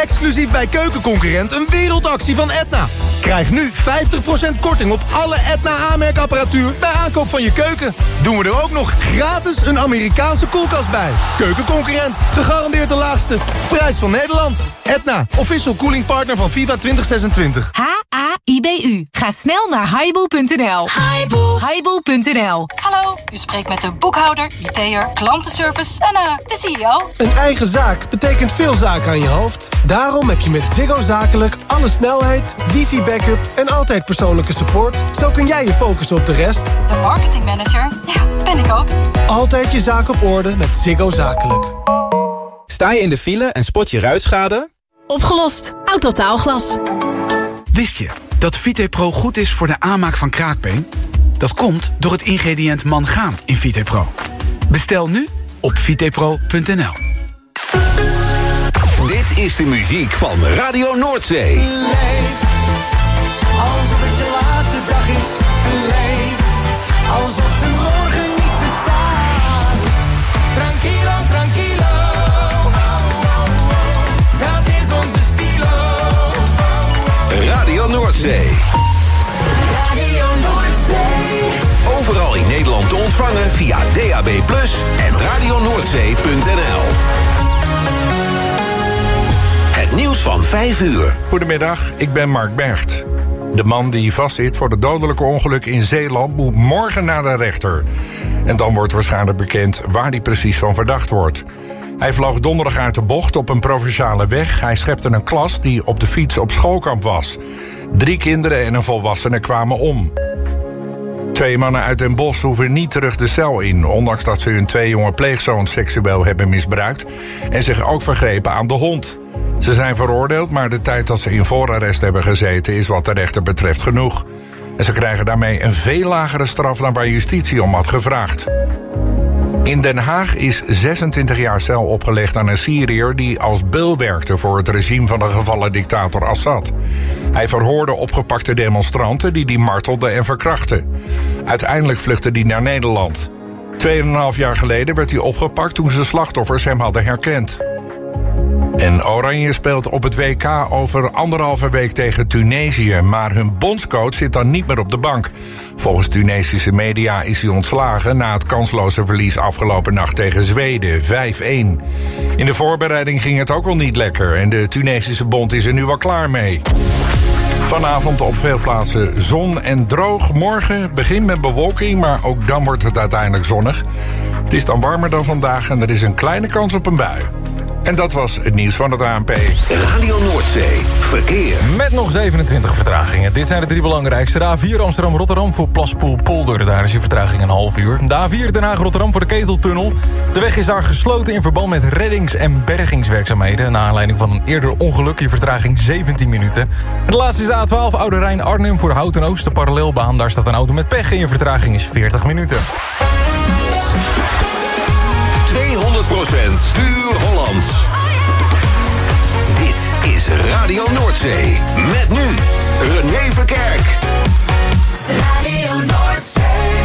exclusief bij Keukenconcurrent een wereldactie van Edna. Krijg nu 50% korting op alle Edna aanmerkapparatuur bij aankoop van je keuken. Doen we er ook nog gratis een Amerikaanse koelkast bij. Keukenconcurrent, gegarandeerd de laagste prijs van Nederland. Edna, official cooling partner van FIFA 2026. H-A-I-B-U. Ga snel naar Haibo.nl. Haibo.nl. Hallo, u spreekt met de boekhouder, IT'er, klantenservice en de CEO. Een eigen zaak betekent veel zaken aan je hoofd. Daarom heb je met Ziggo Zakelijk alle snelheid, wifi-backup en altijd persoonlijke support. Zo kun jij je focussen op de rest. De marketingmanager, ja, ben ik ook. Altijd je zaak op orde met Ziggo Zakelijk. Sta je in de file en spot je ruitschade? Opgelost. Autotaalglas. Wist je dat VitePro goed is voor de aanmaak van kraakbeen? Dat komt door het ingrediënt mangaan in VitePro. Bestel nu op vitepro.nl. Dit is de muziek van Radio Noordzee. Leef, alsof het je laatste dag is. Leef, alsof de morgen niet bestaat. Tranquilo, tranquilo. Dat is onze stilo. Radio Noordzee. Radio Noordzee. Overal in Nederland te ontvangen via DAB+ en radionoordzee.nl. Het nieuws van 5 uur. Goedemiddag, ik ben Mark Bergt. De man die vastzit voor het dodelijke ongeluk in Zeeland moet morgen naar de rechter. En dan wordt waarschijnlijk bekend waar hij precies van verdacht wordt. Hij vloog donderdag uit de bocht op een provinciale weg. Hij schepte een klas die op de fiets op schoolkamp was. 3 kinderen en een volwassene kwamen om. 2 mannen uit Den Bosch hoeven niet terug de cel in, ondanks dat ze hun 2 jonge pleegzoons seksueel hebben misbruikt en zich ook vergrepen aan de hond. Ze zijn veroordeeld, maar de tijd dat ze in voorarrest hebben gezeten is wat de rechter betreft genoeg. En ze krijgen daarmee een veel lagere straf dan waar justitie om had gevraagd. In Den Haag is 26 jaar cel opgelegd aan een Syriër die als beul werkte voor het regime van de gevallen dictator Assad. Hij verhoorde opgepakte demonstranten die martelden en verkrachtten. Uiteindelijk vluchtte hij naar Nederland. 2,5 jaar geleden werd hij opgepakt toen zijn slachtoffers hem hadden herkend. En Oranje speelt op het WK over 1,5 week tegen Tunesië, maar hun bondscoach zit dan niet meer op de bank. Volgens Tunesische media is hij ontslagen na het kansloze verlies afgelopen nacht tegen Zweden, 5-1. In de voorbereiding ging het ook al niet lekker en de Tunesische bond is er nu wel klaar mee. Vanavond op veel plaatsen zon en droog. Morgen begint met bewolking, maar ook dan wordt het uiteindelijk zonnig. Het is dan warmer dan vandaag en er is een kleine kans op een bui. En dat was het nieuws van het ANP. Radio Noordzee. Verkeer. Met nog 27 vertragingen. Dit zijn de 3 belangrijkste. De A4 Amsterdam-Rotterdam voor Plaspoel-Polder. Daar is die vertraging een half uur. De A4 Den Haag-Rotterdam voor de Keteltunnel. De weg is daar gesloten in verband met reddings- en bergingswerkzaamheden. Naar aanleiding van een eerder ongeluk. Je vertraging 17 minuten. En de laatste is de A12 Oude Rijn-Arnhem voor Houten Oost. De parallelbaan. Daar staat een auto met pech en je vertraging is 40 minuten. 200% puur Hollands. Dit is Radio Noordzee. Met nu René Verkerk. Radio Noordzee.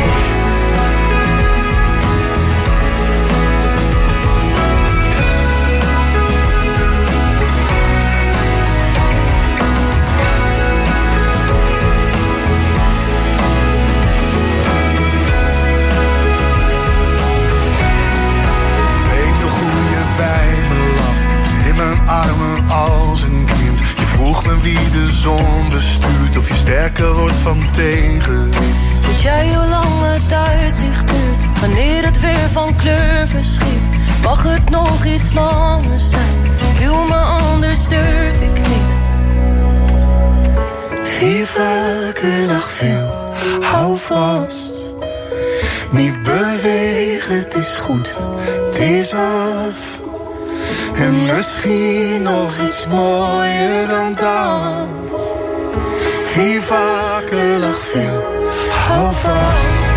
Armen als een kind. Je vroeg me wie de zon bestuurt, of je sterker wordt van tegenwind. Weet jij hoe lang het uitzicht duurt, wanneer het weer van kleur verschiet? Mag het nog iets langer zijn? Wil me anders durf ik niet. 4 vaker nog veel, hou vast. Niet bewegen, het is goed, het is af. En misschien nog iets mooier dan dat. 4 vaker lag veel, hou vast.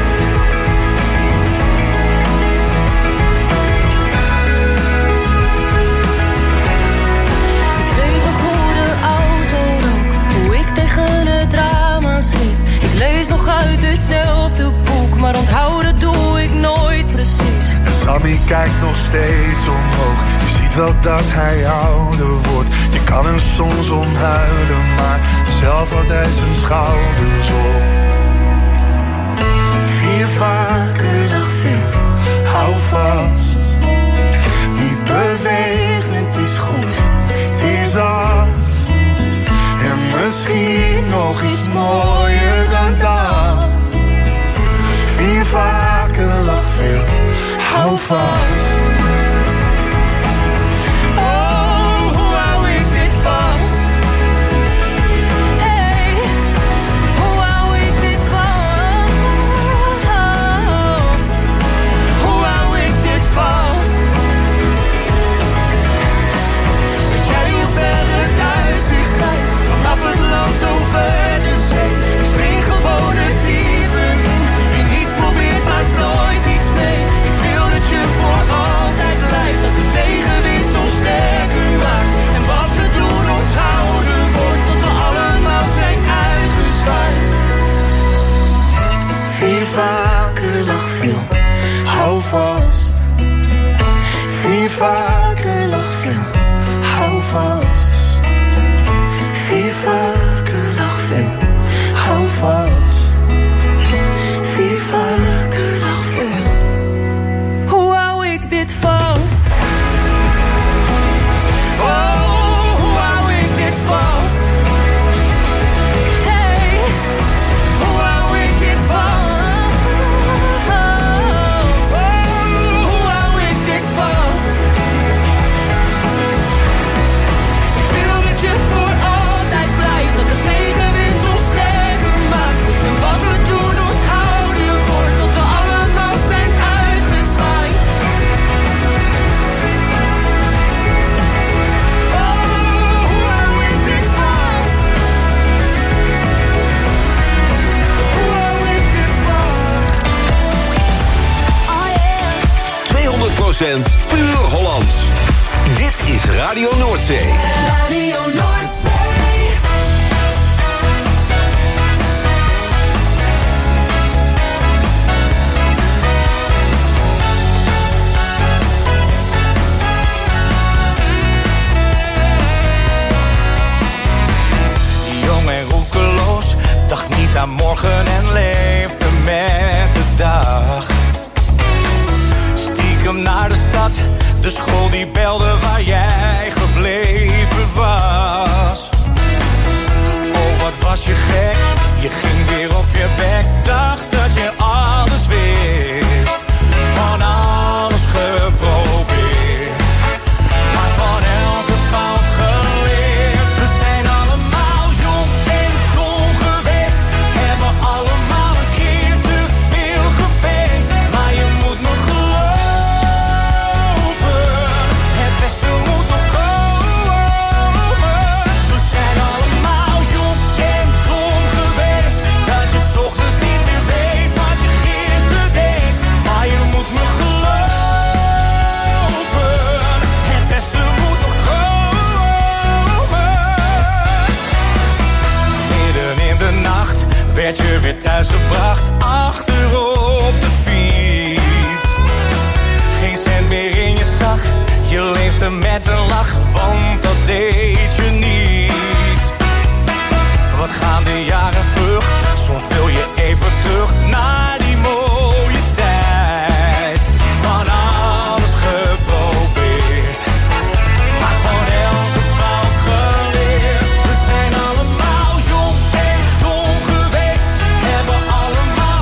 Ik weet nog hoe de auto rook, hoe ik tegen het raam aansliep. Ik lees nog uit hetzelfde boek, maar onthouden doe ik nooit precies. En Sammy kijkt nog steeds omhoog. Je ziet wel dat hij ouder wordt. kan er soms om huilen, maar zelf houdt hij zijn schouders op. 4 vaker dag veel, hou vast. Niet bewegen, het is goed, het is af. En misschien nog iets mooier dan dat. 4 vaker dag veel, hou vast. Over de zee, ik spring gewoon het diepe in. Wie niets probeert maakt nooit iets mee. Ik wil dat je voor altijd blijft, dat de tegenwind ons sterker maakt. En wat we doen onthouden wordt, tot we allemaal zijn uitgezwaaid. 4 vaker lag veel, hou vast. 4 vaker lag veel, hou vast. 4 vaker lag veel, hou vast. 4 vaker lag veel. Hoe hou ik dit vast? Oh, hoe hou ik dit vast? Hey, hoe hou ik dit vast? Oh, hoe hou ik dit vast? Ik wil dat je voor dat de tegenwind ons sterker maakt. En wat we doen onthouden wordt, tot we allemaal zijn uitgezwaaid. Oh, hoe hou ik dit vast? Hoe hou ik dit vast? Oh yeah. 200% puur Hollands. Dit is Radio Noordzee. Radio Noordzee. Dacht niet aan morgen en leefde met de dag. Stiekem naar de stad, de school die belde waar jij gebleven was. Oh, wat was je gek, je ging weer op je bek. Dacht dat je alles wist, van alles geprobeerd. Maar van elke fout geleerd. We zijn allemaal jong en dom geweest, hebben allemaal een keer te veel gefeest. Maar je moet nog geloven, het beste moet nog komen. We zijn allemaal jong en dom geweest, dat je 's ochtends niet meer weet wat je gisteren deed. Maar je moet me geloven, het beste moet nog komen. Midden in de nacht werd je weer thuis gebracht, achterop de fiets. Geen cent meer in je zak, je leefde met een lach, want dat deed je niet. Wat gaan de jaren vlug, soms wil je even terug naar die mooie tijd. Van alles geprobeerd, maar van elke fout geleerd. We zijn allemaal jong en dom geweest, hebben allemaal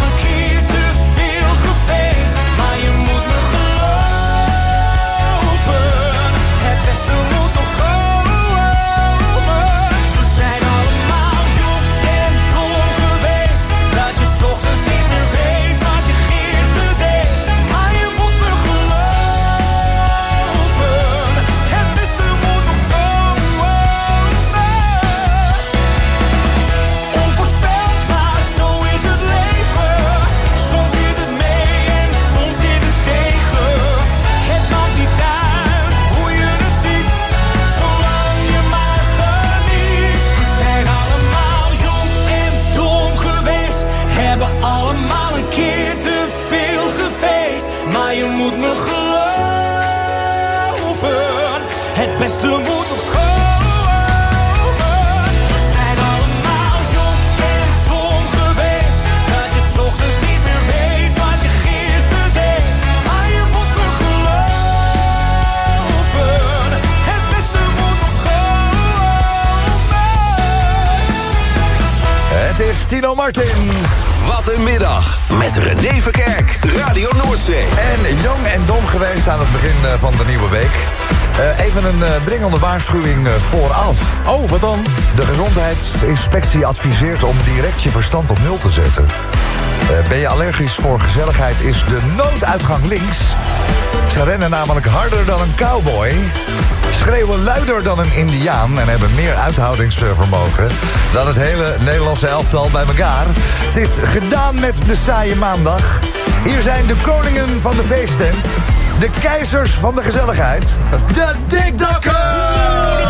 Het is Tino Martin. Wat een middag met René Verkerk, Radio Noordzee. En jong en dom geweest aan het begin van de nieuwe week. Even een dringende waarschuwing vooraf. Oh, wat dan? De gezondheidsinspectie adviseert om direct je verstand op nul te zetten. Ben je allergisch voor gezelligheid, is de nooduitgang links. Ze rennen namelijk harder dan een cowboy, schreeuwen luider dan een Indiaan en hebben meer uithoudingsvermogen dan het hele Nederlandse elftal bij elkaar. Het is gedaan met de saaie maandag. Hier zijn de koningen van de feesttent, de keizers van de gezelligheid, de Dikdakkers!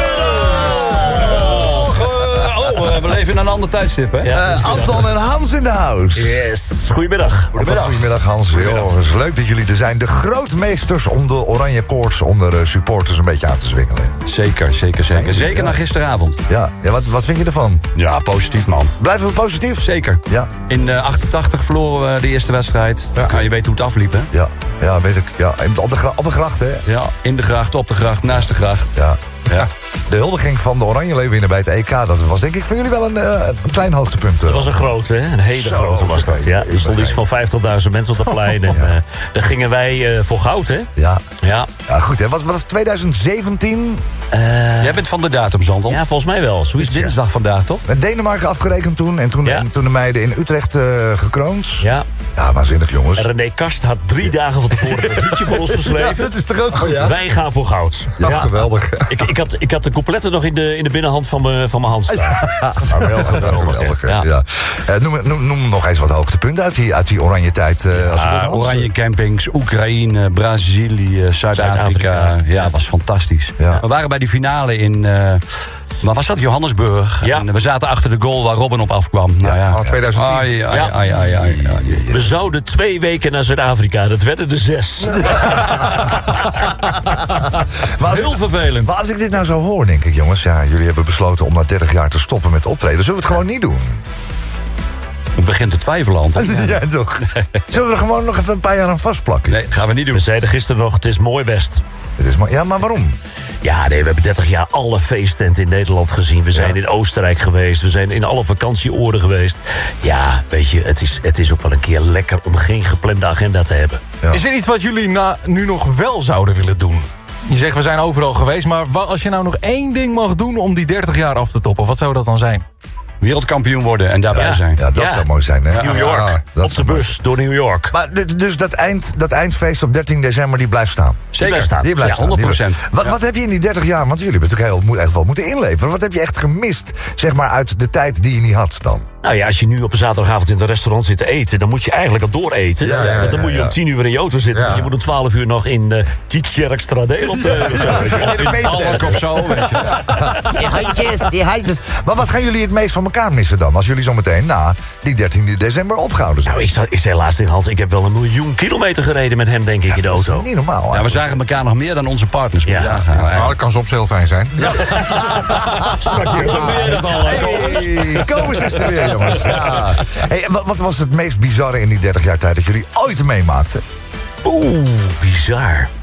We leven in een ander tijdstip, hè? Ja, Anton en Hans in de house. Yes, goedemiddag. Goedemiddag Hans. Joh, het is leuk dat jullie er zijn. De grootmeesters om de oranje koorts onder supporters een beetje aan te zwingelen. Zeker. Zeker na gisteravond. Ja, wat vind je ervan? Ja, positief, man. Blijven we positief? Zeker. Ja. In 88 verloren we de eerste wedstrijd. Ja. Je weet hoe het afliep, hè? Ja, weet ik. Ja. Op de gracht, hè? Ja, in de gracht, op de gracht, naast de gracht. Ja. De huldiging van de Oranje Leeuwinnen bij het EK, dat was denk ik voor jullie wel een klein hoogtepunt. Dat was een grote, hè? Een hele grote was dat. Ja. Er stond iets van 50.000 mensen op het plein. En daar gingen wij voor goud, hè? Ja, goed, hè? Wat was 2017? Jij bent van de datum, Anton. Ja, volgens mij wel. Zoiets dinsdag vandaag, toch? Met Denemarken afgerekend toen. En toen de meiden in Utrecht gekroond. Ja. Ja, waanzinnig, jongens. En René Kast had 3 dagen van tevoren een liedje voor ons geschreven. Ja, dat is toch ook goed, Wij gaan voor goud. Ja, geweldig. Ik had de coupletten nog in de binnenhand van mijn hand staan. Ja, wel geweldig. Ja. Noem nog eens wat hoogtepunten uit die oranje tijd. Oranje campings, Oekraïne, Brazilië, Zuid-Afrika. Ja, dat was fantastisch. Ja. We waren bij die finale in... maar was dat Johannesburg? Ja. En we zaten achter de goal waar Robin op afkwam. Ja, 2010. We zouden 2 weken naar Zuid-Afrika. Dat werden er 6. Heel vervelend. Maar als ik dit nou zo hoor, denk ik, jongens... Ja, jullie hebben besloten om na 30 jaar te stoppen met optreden. Zullen we het gewoon niet doen? Ik begin te twijfelen, Anton. Ja, toch? Zullen we er gewoon nog even een paar jaar aan vastplakken? Nee, gaan we niet doen. We zeiden gisteren nog, het is mooi best. Het is mooi. Ja, maar waarom? Ja, nee, we hebben 30 jaar alle feesttenten in Nederland gezien. We zijn in Oostenrijk geweest. We zijn in alle vakantieoorden geweest. Ja, weet je, het is ook wel een keer lekker om geen geplande agenda te hebben. Ja. Is er iets wat jullie nu nog wel zouden willen doen? Je zegt, we zijn overal geweest, maar als je nou nog 1 ding mag doen om die 30 jaar af te toppen, wat zou dat dan zijn? Wereldkampioen worden en daarbij zijn. Ja, dat zou mooi zijn, hè? New York, op de bus door New York. Maar dus dat eindfeest op 13 december, die blijft staan? Zeker. Die blijft staan, 100%. Wat heb je in die 30 jaar, want jullie hebben natuurlijk echt wel moeten inleveren. Wat heb je echt gemist, zeg maar, uit de tijd die je niet had dan? Nou ja, als je nu op een zaterdagavond in het restaurant zit te eten, dan moet je eigenlijk al dooreten. Want dan moet je om 10 uur in je auto zitten. Want je moet om 12 uur nog in Tjitjerkstradeel op de... of zo, weet je. Die handjes. Maar wat gaan jullie het meest van elkaar missen dan? Als jullie zo meteen na die 13 december opgehouden zijn. Nou, ik zei laatst tegen Hans, ik heb wel 1 miljoen kilometer gereden met hem, denk ik, in de auto. Dat is niet normaal. Ja, we zagen elkaar nog meer dan onze partners. Nou, dat kan soms heel fijn zijn. Sprak je ook weer de bal. Hey, kom eens er weer, jongens. Ja. Hey, wat was het meest bizarre in die 30 jaar tijd dat jullie ooit meemaakten? Bizar.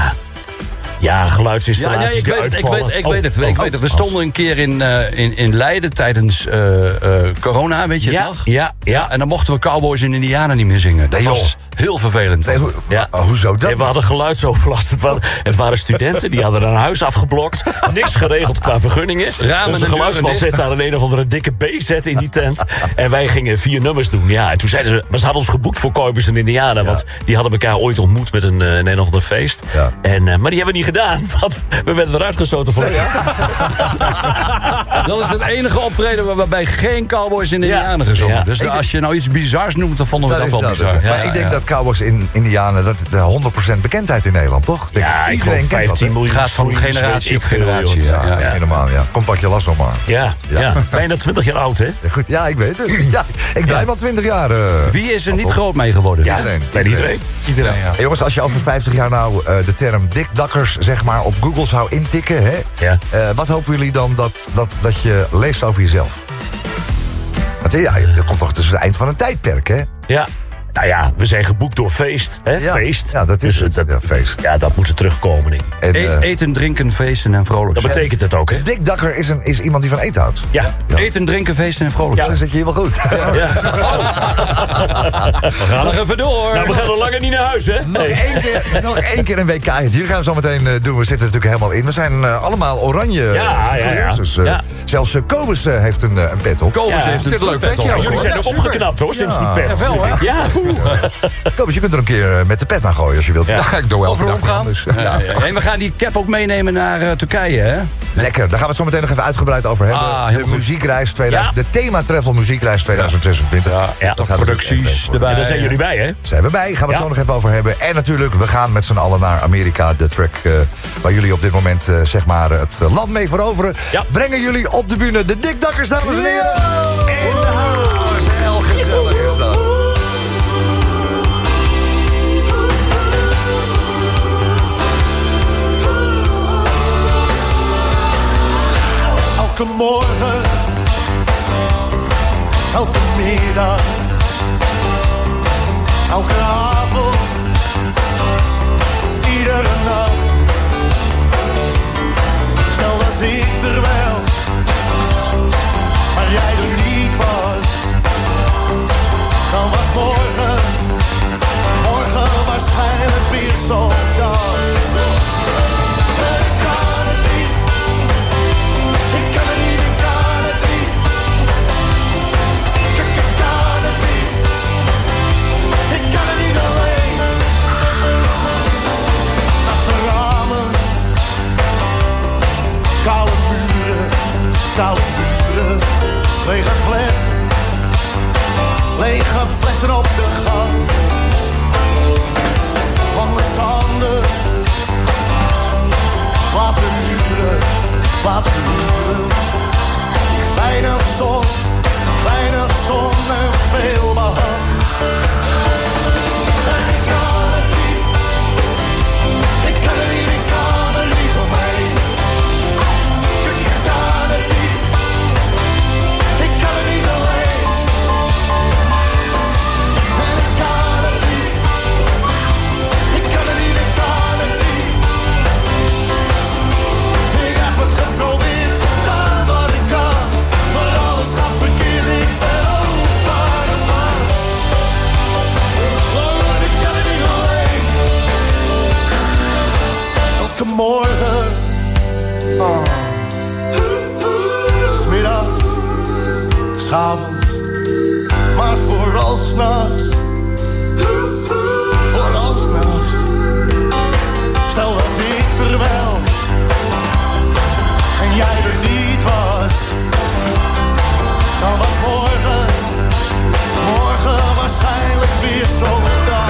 Ja, geluidsinstallaties. Ik weet het. We stonden een keer in Leiden tijdens corona, weet je het nog? Ja. En dan mochten we Cowboys en Indianen niet meer zingen. Dat was heel vervelend. Hoezo dat? We hadden geluidsoverlast. Het waren studenten, die hadden een huis afgeblokt. Niks geregeld qua vergunningen. Ramen dus de geluidsman zet daar een of andere dikke B-set in die tent. En wij gingen 4 nummers doen. Ja, en toen zeiden ze, maar ze hadden ons geboekt voor Cowboys en Indianen. Want die hadden elkaar ooit ontmoet met een of ander feest. Ja. Maar die hebben we niet gedaan. Want we werden eruit gestoten voor. Dat is het enige optreden waarbij geen Cowboys en Indianen gezongen. Ja. Dus als je nou iets bizars noemt, dan vonden we dat wel bizar. Maar ik denk dat Cowboys en Indianen, dat de 100% bekendheid in Nederland, toch? Iedereen kent dat. 15 miljoen gaat van generatie op generatie. Ja, helemaal. Kom pak je last nog maar. Ja. Bijna 20 jaar oud, hè? Goed, ja, ik weet het. Ja, ik draai al 20 jaar. Wie is er niet groot mee geworden? Ja, iedereen. Hey, jongens, als je over 50 jaar nou de term dikdakkers, zeg maar, op Google zou intikken, hè? Ja. Wat hopen jullie dan dat je leest over jezelf? Want ja, dat komt toch tussen het eind van een tijdperk, hè? Ja. Nou ja, we zijn geboekt door Feest. Hè? Ja, Feest. Ja, dat is dus het. Feest. Ja, dat moet er terugkomen, denk ik. En, eten, drinken, feesten en vrolijk zijn. Dat betekent het ook, hè? Dick Dakker is iemand die van eten houdt. Ja. Eten, drinken, feesten en vrolijk zijn. Dan zit je hier wel goed. Ja. We gaan nog even door. Nou, we gaan nog langer niet naar huis, hè? Nog één keer een WK. Hier gaan we zo meteen doen. We zitten er natuurlijk helemaal in. We zijn allemaal oranje. Ja. Dus, zelfs Kobus heeft een pet op. Kobus heeft een leuk pet op. Jullie zijn ook opgeknapt, hoor, sinds die pet. Ja, wel, hè? Ja. Kobus, je kunt er een keer met de pet naar gooien als je wilt. Ja, ik doe wel over omgaan. Dus, En we gaan die cap ook meenemen naar Turkije, hè? Lekker, daar gaan we het zo meteen nog even uitgebreid over hebben. De muziekreis 2000, de thema-travel muziekreis 2026. Ja, dat producties erbij. En daar zijn jullie bij, hè? Zijn we bij, gaan we het zo nog even over hebben. En natuurlijk, we gaan met z'n allen naar Amerika. De track waar jullie op dit moment zeg maar het land mee veroveren. Ja. Brengen jullie op de bühne de Dick Dakkers, dames en heren. In de house, heel gezellig is dat. Elke morgen, elke middag, elke avond, iedere nacht. Stel dat ik er wel, maar jij er niet was. Dan was morgen waarschijnlijk weer zo'n dag. Koude buren, lege flessen op de gang. Lange tanden, laten huren. Weinig zon en veel behang. En ik kan er niet omheen. Morgen, smiddags, s'avonds, maar vooral s'nachts. Stel dat ik er wel en jij er niet was, dan was morgen waarschijnlijk weer zo'n dag.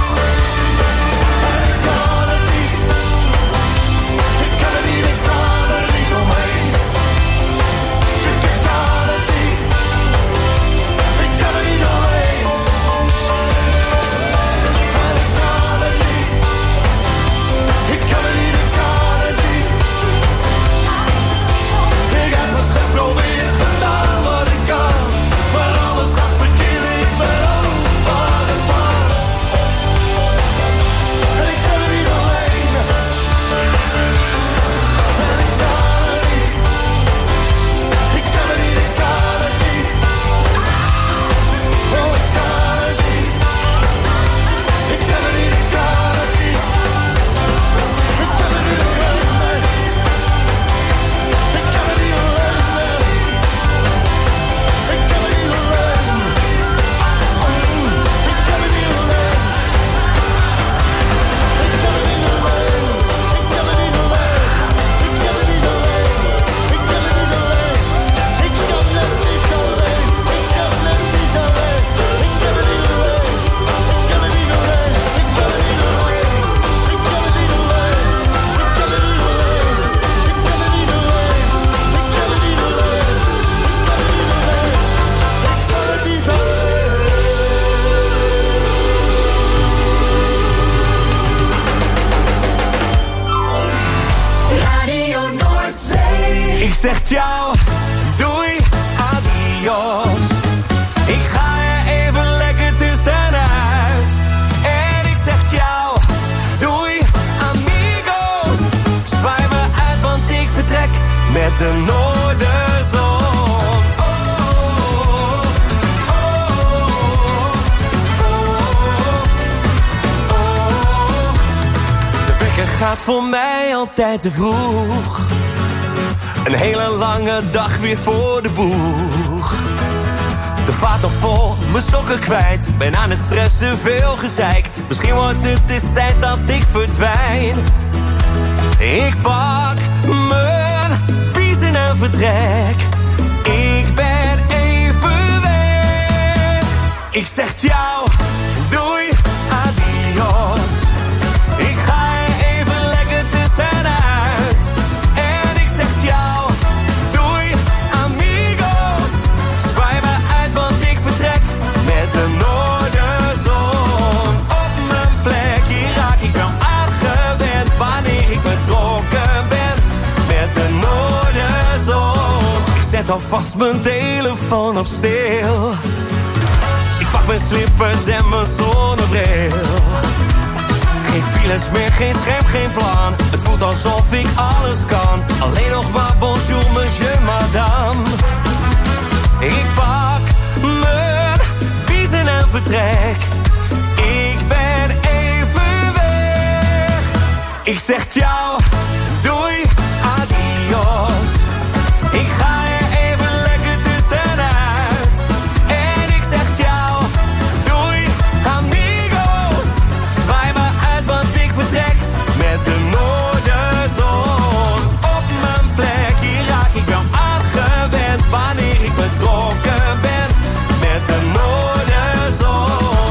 zeg ciao, doei, adios. Ik ga er even lekker tussenuit. met de noorderzon. Gaat voor mij altijd te vroeg. Een hele lange dag weer voor de boeg. De vaat nog vol, mijn sokken kwijt. Ben aan het stressen, veel gezeik. Misschien wordt het eens tijd dat ik verdwijn. Ik pak mijn biezen en vertrek. Ik ben even weg. Ik zeg jou, doei, adios. Ik ga uit. En ik zeg jou, doei amigos. Zwaai me uit, want ik vertrek met de noorderzon. Op mijn plek, hier raak ik wel aangewend. Wanneer ik vertrokken ben met de noorderzon. Ik zet alvast mijn telefoon op stil. Ik pak mijn slippers en mijn zonnebril. Geen files meer, geen scherm, geen plan. Het voelt alsof ik alles kan. Alleen nog maar bonjour, monsieur, madame. Ik pak mijn biezen en vertrek. Ik ben even weg. Ik zeg jou, doei, adios. Ik ga er even lekker tussenuit. En ik zeg jou, doei, amigos. Zwaai me uit, want ik vertrek met de noorderzon. Op mijn plek, hier raak ik wel aangewend. Wanneer ik vertrokken ben met de noorderzon.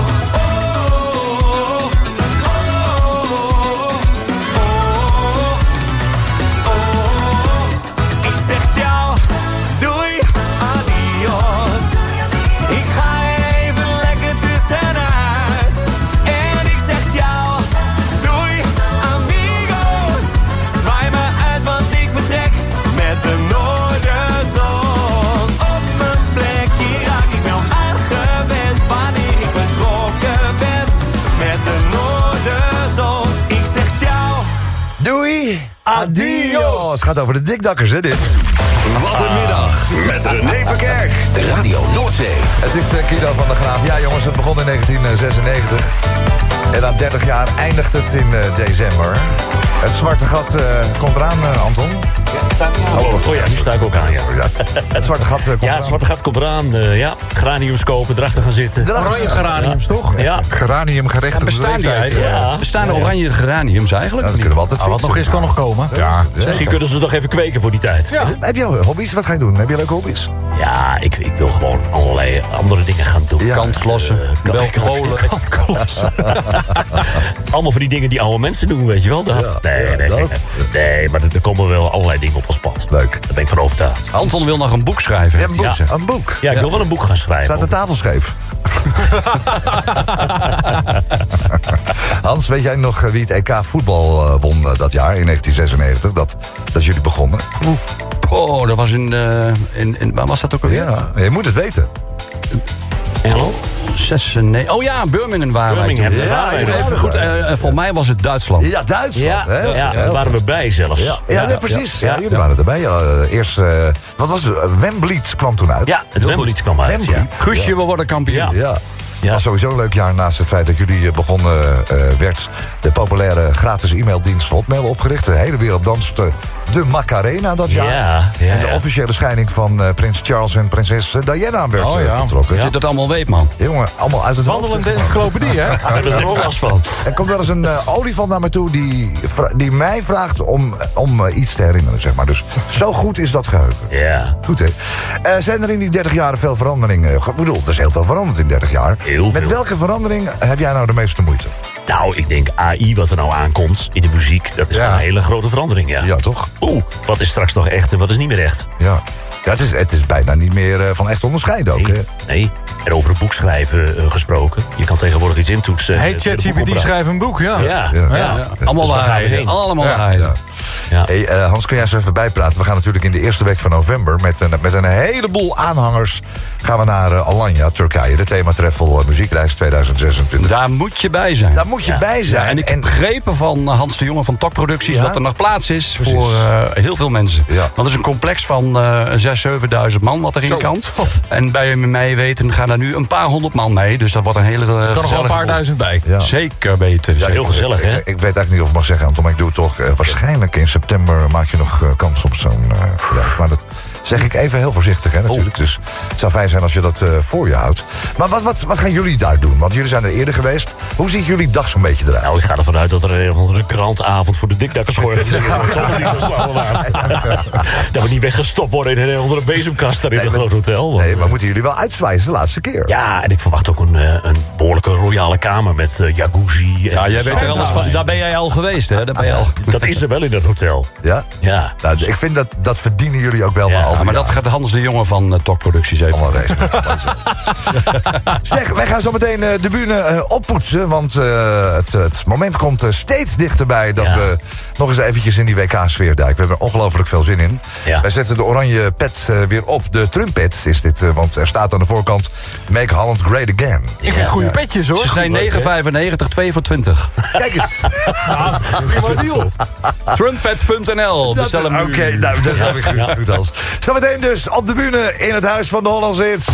Ik zeg jou, doei, adios. Ik ga er even lekker tussenuit. En ik zeg jou, doei, amigos. Zwaai me uit, want ik vertrek met de noorderzon. Op mijn plek, hier raak ik wel aangewend. Wanneer ik vertrokken ben met de noorderzon. Ik zeg jou, doei, adios. Het gaat over de dikdakkers, hè, dit. Wat een middag met René Verkerk. Radio Noordzee. Het is Guido van der Graaf. Ja, jongens, het begon in 1996. En na 30 jaar eindigt het in december. Het zwarte gat komt eraan, Anton. Oh ja, nu sta ik ook aan, ja. Het zwarte gat komt eraan. Ja, het zwarte gat komt eraan. Ja, geraniums kopen, erachter gaan zitten. Oranje geraniums, toch? Ja. Geraniumgerechten. Bestaan die eigenlijk? Ja. Bestaan er oranje geraniums eigenlijk? Dat kunnen we altijd wat nog eens kan nog komen. Ja. Misschien kunnen ze toch even kweken voor die tijd. Ja. Heb je hobby's? Wat ga je doen? Heb je leuke hobby's? Ja, ik wil gewoon allerlei andere dingen gaan doen. Ja. Kantklassen, belkolen. Allemaal van die dingen die oude mensen doen, weet je wel dat? Ja. Nee, maar er komen wel allerlei dingen op ons pad. Leuk. Daar ben ik van overtuigd. Anton wil nog een boek schrijven. Ja, een boek. Ja. Een boek. Ja, ik wil wel een boek gaan schrijven. Staat de tafel scheef? Hans, weet jij nog wie het EK voetbal won dat jaar, in 1996? Dat jullie begonnen? Oh, dat was waar was dat ook alweer? Ja, je moet het weten. Engeland? 96. Oh ja, Birmingham waren wij toen. Ja, Even goed, volgens mij was het Duitsland. Ja, Duitsland. Hè? Daar waren we bij zelfs. Ja, precies. Ja, jullie waren erbij. Eerst, wat was het? Wembley kwam toen uit. Ja, het Wembley kwam uit. Ja. Guusje, we worden kampioen. Ja. Het was sowieso een leuk jaar naast het feit dat jullie begonnen werd de populaire gratis e-maildienst Hotmail opgericht. De hele wereld danste de Macarena dat jaar. En de officiële scheiding van prins Charles en prinses Diana werd vertrokken. Dat je dat allemaal weet, man. Jongen, allemaal uit het hoofd. Wandelende encyclopedie, hè? Daar hebben we er ook last van. Er komt wel eens een olifant naar me toe die mij vraagt om iets te herinneren, zeg maar. Dus zo goed is dat geheugen. Ja. Goed, hè? Zijn er in die 30 jaar veel veranderingen? Ik bedoel, er is heel veel veranderd in 30 jaar. Heel veel. Met welke verandering heb jij nou de meeste moeite? Nou, ik denk AI, wat er nou aankomt in de muziek, dat is wel een hele grote verandering, ja. Ja, toch? Wat is straks nog echt en wat is niet meer echt? Ja, het is bijna niet meer van echt onderscheiden ook, hè? Nee. En over een boek schrijven gesproken. Je kan tegenwoordig iets intoetsen. Hey, ChatGPT schrijft een boek, ja. Ja. Allemaal waarheid. Allemaal waarheid. Ja. Hey, Hans, kun jij zo even bijpraten? We gaan natuurlijk in de eerste week van november... met een heleboel aanhangers... gaan we naar Alanya, Turkije. De thematreffel muziekreis 2026. Daar moet je bij zijn. Daar moet je bij zijn. Ja, en ik heb begrepen van Hans de Jonge van TOC Producties... dat er nog plaats is Precies. voor heel veel mensen. Ja. Want het is een complex van 6.000-7.000 man wat erin kan. En bij mij weten gaan daar nu een paar honderd man mee. Dus dat wordt een hele er kan nog wel een paar duizend bij. Ja. Zeker weten. Ja, heel gezellig, hè? Ik weet eigenlijk niet of ik mag zeggen, Anton, maar ik doe het toch. Waarschijnlijk in september maak je nog kans op zo'n... maar dat zeg ik even heel voorzichtig, hè, natuurlijk. Dus het zou fijn zijn als je dat voor je houdt. Maar wat gaan jullie daar doen? Want jullie zijn er eerder geweest. Hoe ziet jullie dag zo'n beetje eruit? Nou, ik ga ervan uit dat er een krantavond voor de dikdakkers georganiseerd wordt. Dat we niet weggestopt worden in een andere bezemkast daar in een groot hotel. Want, nee, maar moeten jullie wel uitzwijzen de laatste keer? Ja, en ik verwacht ook een behoorlijke royale kamer met jacuzzi. Ja, jij weet er alles van. Daar ben jij al geweest, hè? Daar ben je al. Dat is er wel in dat hotel. Ja? Ja. Nou, ik vind dat verdienen jullie ook wel. Ja, maar dat gaat Hans de Jonge van TOC Producties even. Zeg, wij gaan zo meteen de bühne oppoetsen. Want het moment komt steeds dichterbij dat we nog eens eventjes in die WK-sfeer duiken. We hebben er ongelooflijk veel zin in. Ja. Wij zetten de oranje pet weer op. De trumpet is dit, want er staat aan de voorkant Make Holland Great Again. Ik krijg goede petjes, hoor. Ze zijn 9,95, 2 voor 20. Kijk eens. Prima deal. Trumpet.nl, bestel hem nu. Oké, nou, dat gaan we goed als. Zometeen dus op de bühne in het Huis van de Hollandse Hits.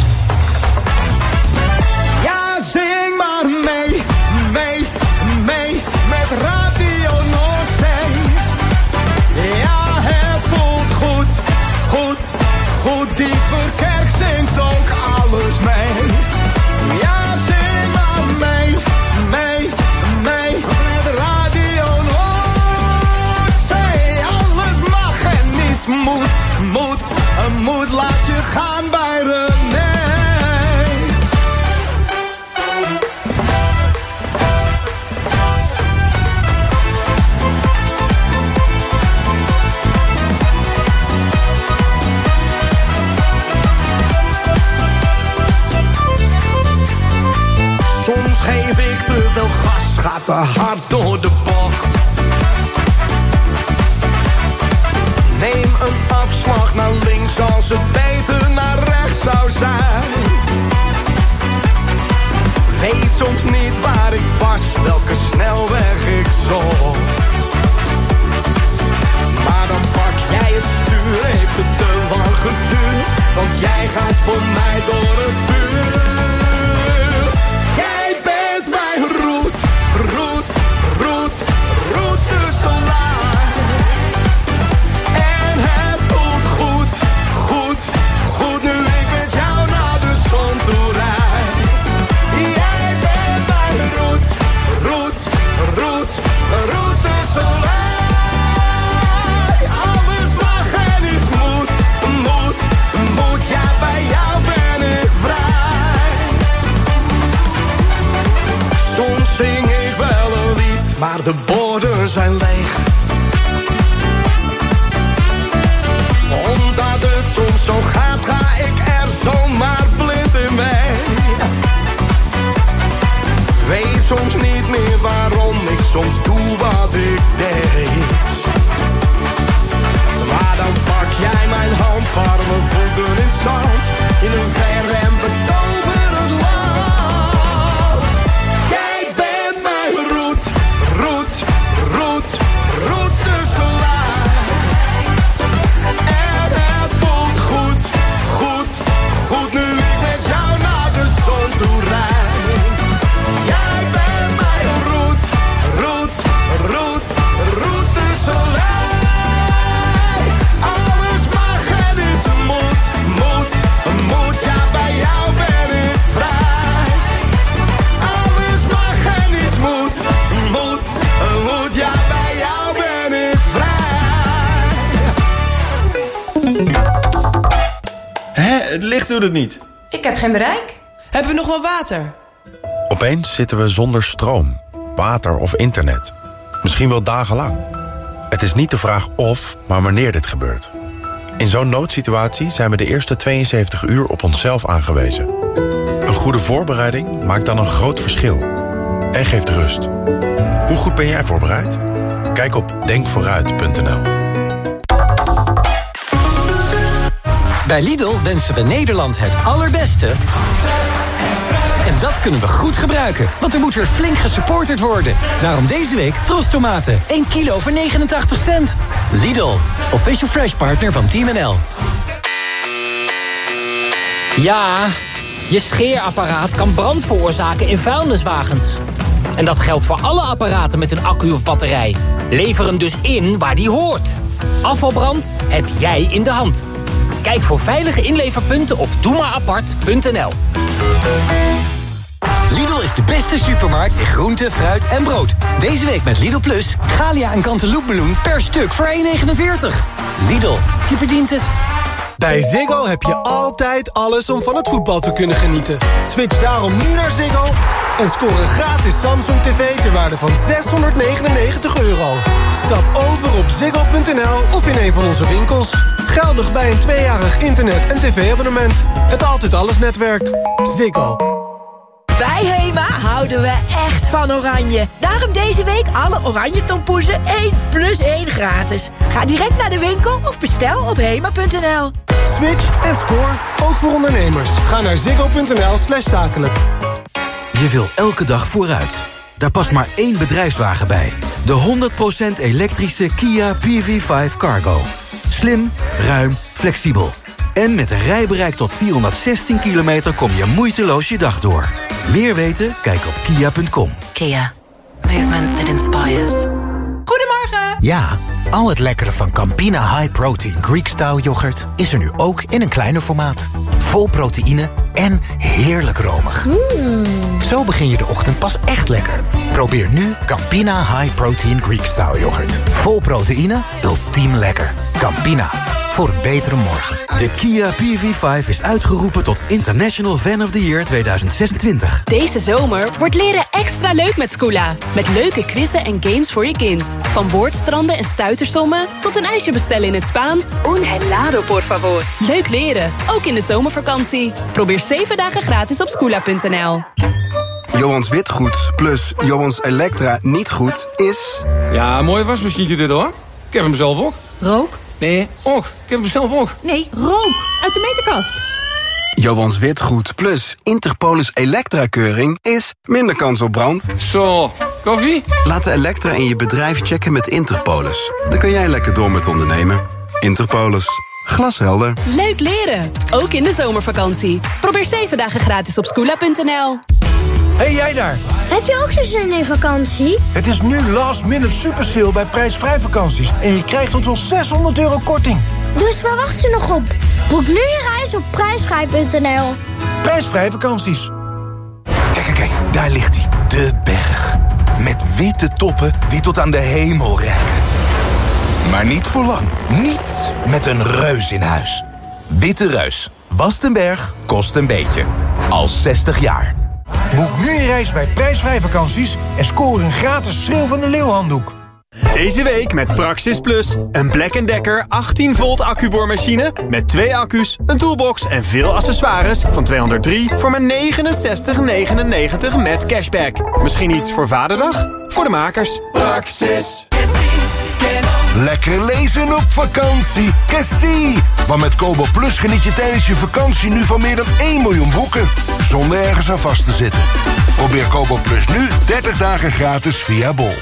Ja, zing maar mee, mee, mee met Radio Noordzee. Ja, het voelt goed, goed, goed. Die Verkerk zingt ook alles mee. Ja, zing maar mee, mee, mee met Radio Noordzee. Alles mag en niets moet, moet, laat je gaan bij René. Soms geef ik te veel gas, gaat te hard door de bocht. Neem een afslag naar links als het beter naar rechts zou zijn. Weet soms niet waar ik was, welke snelweg ik zocht. Maar dan pak jij het stuur, heeft het te lang geduurd. Want jij gaat voor mij door het vuur. Jij bent mijn route, route, route, route solar. En het voelt goed, goed, goed nu ik met jou naar de zon toe rijd. Jij bent mijn route, route, route, route solar. Alles mag en iets moet, moet, moet. Ja, bij jou ben ik vrij. Soms zing ik wel een lied, maar de woorden zijn leeg. Omdat het soms zo gaat, ga ik er zomaar blind in mee. Weet soms niet meer waarom ik soms doe wat ik deed. Maar dan pak jij mijn hand, warme voeten in het zand. In een ver en betoverend land. Jij bent mijn route, route, route, route solar. En het voelt goed, goed, goed nu ik met jou naar de zon toe rijd. Jij bent mijn route, route, route, route solar. Alles mag en is moet, moet, moet. Ja, bij jou ben ik vrij. Alles mag en is moet, moet, moet. Ja, bij jou ben ik vrij. Hè, het licht doet het niet. Ik heb geen bereik. Hebben we nog wel water? Opeens zitten we zonder stroom, water of internet. Misschien wel dagenlang. Het is niet de vraag of, maar wanneer dit gebeurt. In zo'n noodsituatie zijn we de eerste 72 uur op onszelf aangewezen. Een goede voorbereiding maakt dan een groot verschil. En geeft rust. Hoe goed ben jij voorbereid? Kijk op denkvooruit.nl. Bij Lidl wensen we Nederland het allerbeste. En dat kunnen we goed gebruiken, want er moet weer flink gesupporterd worden. Daarom deze week Trostomaten, 1 kilo voor 89 cent. Lidl, official fresh partner van Team NL. Ja, je scheerapparaat kan brand veroorzaken in vuilniswagens. En dat geldt voor alle apparaten met een accu of batterij. Lever hem dus in waar die hoort. Afvalbrand heb jij in de hand. Kijk voor veilige inleverpunten op doemaapart.nl. Lidl is de beste supermarkt in groente, fruit en brood. Deze week met Lidl Plus, Galia en Cantaloupemeloen per stuk voor 1,49. Lidl, je verdient het. Bij Ziggo heb je altijd alles om van het voetbal te kunnen genieten. Switch daarom nu naar Ziggo en score een gratis Samsung TV ter waarde van €699. Stap over op ziggo.nl of in een van onze winkels. Geldig bij een 2-jarig internet- en tv-abonnement. Het Altijd Alles netwerk. Ziggo. Bij Hema houden we echt van oranje. Daarom deze week alle oranje tompoezen 1+1 gratis. Ga direct naar de winkel of bestel op hema.nl. Switch en score, ook voor ondernemers. Ga naar ziggo.nl/zakelijk. Je wil elke dag vooruit. Daar past maar één bedrijfswagen bij. De 100% elektrische Kia PV5 Cargo. Slim, ruim, flexibel. En met een rijbereik tot 416 kilometer kom je moeiteloos je dag door. Meer weten? Kijk op kia.com. Kia. Movement that inspires. Goedemorgen! Ja, al het lekkere van Campina High Protein Greek Style yoghurt is er nu ook in een kleiner formaat. Vol proteïne en heerlijk romig. Zo begin je de ochtend pas echt lekker. Probeer nu Campina High Protein Greek Style yoghurt. Vol proteïne, ultiem lekker. Campina, voor een betere morgen. De Kia PV5 is uitgeroepen tot International Fan of the Year 2026. Deze zomer wordt leren extra leuk met Scoola. Met leuke quizzen en games voor je kind. Van woordstranden en stuitersommen tot een ijsje bestellen in het Spaans. Un helado, por favor. Leuk leren, ook in de zomervakantie. Probeer 7 dagen gratis op Scoola.nl. Johans Witgoed plus Johans Elektra niet goed is... Ja, een mooi wasmachientje dit hoor. Ik heb hem zelf ook. Rook? Nee, och. Ik heb hem zelf ook. Nee, rook. Uit de meterkast. Johans Witgoed plus Interpolis Elektra-keuring is minder kans op brand. Zo, koffie? Laat de Elektra in je bedrijf checken met Interpolis. Dan kun jij lekker door met ondernemen. Interpolis. Glashelder. Leuk leren, ook in de zomervakantie. Probeer 7 dagen gratis op Scoola.nl. Hey jij daar! Heb je ook zo'n zin in vakantie? Het is nu last minute super sale bij prijsvrij vakanties. En je krijgt tot wel €600 korting. Dus waar wacht je nog op? Boek nu je reis op prijsvrij.nl. Prijsvrij vakanties. Kijk, daar ligt hij. De berg. Met witte toppen die tot aan de hemel reiken. Maar niet voor lang. Niet met een reus in huis. Witte Reus. Wast een berg, kost een beetje. Al 60 jaar. Boek nu je reis bij prijsvrij vakanties en score een gratis Schreeuw van de Leeuwhanddoek. Deze week met Praxis Plus. Een Black & Decker 18 volt accuboormachine met 2 accu's, een toolbox en veel accessoires van $203 voor maar $69,99 met cashback. Misschien iets voor Vaderdag? Voor de makers. Praxis. Lekker lezen op vakantie. Cassie. Want met Kobo Plus geniet je tijdens je vakantie nu van meer dan 1 miljoen boeken. Zonder ergens aan vast te zitten. Probeer Kobo Plus nu 30 dagen gratis via Bol.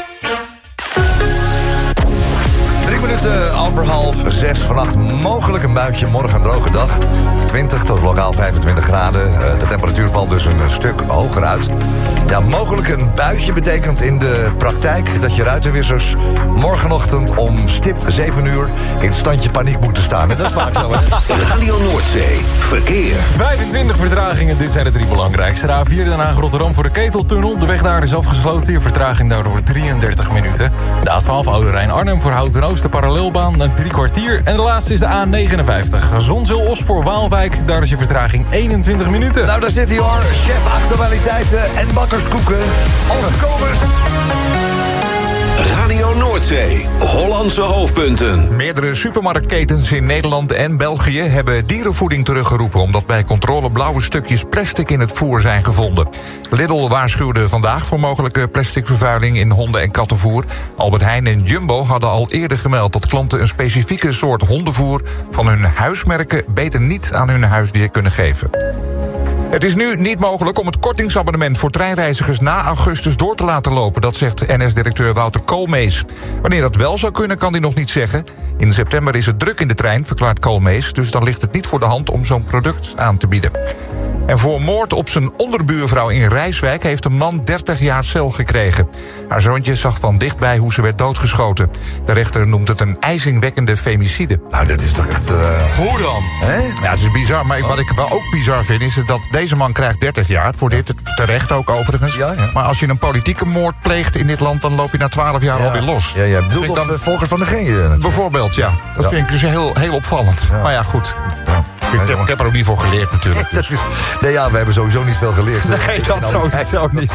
3 minuten over 5:30 vannacht. Mogelijk een buitje, morgen een droge dag. 20 tot lokaal 25 graden. De temperatuur valt dus een stuk hoger uit. Ja, mogelijk een buitje betekent in de praktijk dat je ruitenwissers morgenochtend om stipt 7 uur in standje paniek moeten staan. En dat is vaak zo, hè? Radio Noordzee. Verkeer. 25 vertragingen, dit zijn de 3 belangrijkste. De A4 Den Haag-Rotterdam voor de Keteltunnel. De weg daar is afgesloten. Je vertraging daardoor 33 minuten. De A12 Oude Rijn-Arnhem voor Houten-Oost, de parallelbaan 3 kwartier. En de laatste is de A59. Zonzeel-Os voor Waalwijk. Daar is je vertraging 21 minuten. Nou, daar zit hij hoor. Chef actualiteiten en bakkerskoeken. Onze komers. Radio Noordzee. Hollandse hoofdpunten. Meerdere supermarktketens in Nederland en België hebben dierenvoeding teruggeroepen, omdat bij controle blauwe stukjes plastic in het voer zijn gevonden. Lidl waarschuwde vandaag voor mogelijke plasticvervuiling in honden- en kattenvoer. Albert Heijn en Jumbo hadden al eerder gemeld dat klanten een specifieke soort hondenvoer van hun huismerken beter niet aan hun huisdier kunnen geven. Het is nu niet mogelijk om het kortingsabonnement voor treinreizigers na augustus door te laten lopen. Dat zegt NS-directeur Wouter Koolmees. Wanneer dat wel zou kunnen, kan hij nog niet zeggen. In september is het druk in de trein, verklaart Koolmees. Dus dan ligt het niet voor de hand om zo'n product aan te bieden. En voor moord op zijn onderbuurvrouw in Rijswijk heeft een man 30 jaar cel gekregen. Haar zoontje zag van dichtbij hoe ze werd doodgeschoten. De rechter noemt het een ijzingwekkende femicide. Nou, dat is toch echt... Hoe dan? Hè? Ja, het is bizar. Maar wat ik wel ook bizar vind, is dat deze man krijgt 30 jaar. Voor dit terecht ook overigens. Ja. Maar als je een politieke moord pleegt in dit land, dan loop je na 12 jaar alweer los. Ja, jij bedoelt dan volgers van de G. Bijvoorbeeld, ja. Dat vind ik dus heel opvallend. Ja. Maar ja, goed. Ja. Ik heb er ook niet voor geleerd natuurlijk. Dus. We hebben sowieso niet veel geleerd. Nee, dat sowieso niet.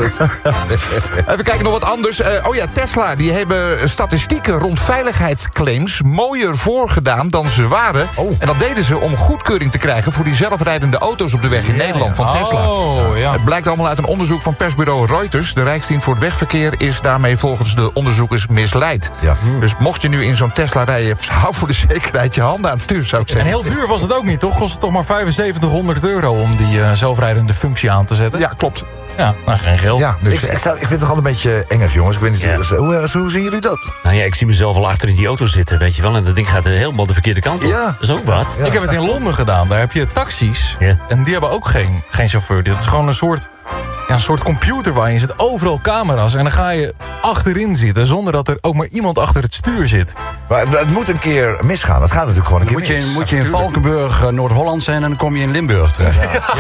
Even kijken nog wat anders. Tesla, die hebben statistieken rond veiligheidsclaims mooier voorgedaan dan ze waren. Oh. En dat deden ze om goedkeuring te krijgen voor die zelfrijdende auto's op de weg in Nederland van Tesla. Het blijkt allemaal uit een onderzoek van persbureau Reuters. De Rijksdienst voor het Wegverkeer is daarmee volgens de onderzoekers misleid. Ja. Dus mocht je nu in zo'n Tesla rijden, hou voor de zekerheid je handen aan het stuur, zou ik zeggen. En heel duur was het ook niet, toch? Kost het toch maar €7500 om die zelfrijdende functie aan te zetten? Ja, klopt. Ja, maar geen geld. Ja, dus ik vind het toch al een beetje engig, jongens. Ik weet niet, hoe zien jullie dat? Nou ja, ik zie mezelf al achter in die auto zitten, weet je wel. En dat ding gaat helemaal de verkeerde kant op. Ja. Dat is ook wat. Ja. Ik heb het in Londen gedaan. Daar heb je taxis. Ja. En die hebben ook geen chauffeur. Dit is gewoon een soort computer waar je zit. Overal camera's. En dan ga je achterin zitten zonder dat er ook maar iemand achter het stuur zit. Maar het moet een keer misgaan. Het gaat natuurlijk gewoon een keer mis. Moet je in Valkenburg, Noord-Holland zijn en dan kom je in Limburg terecht.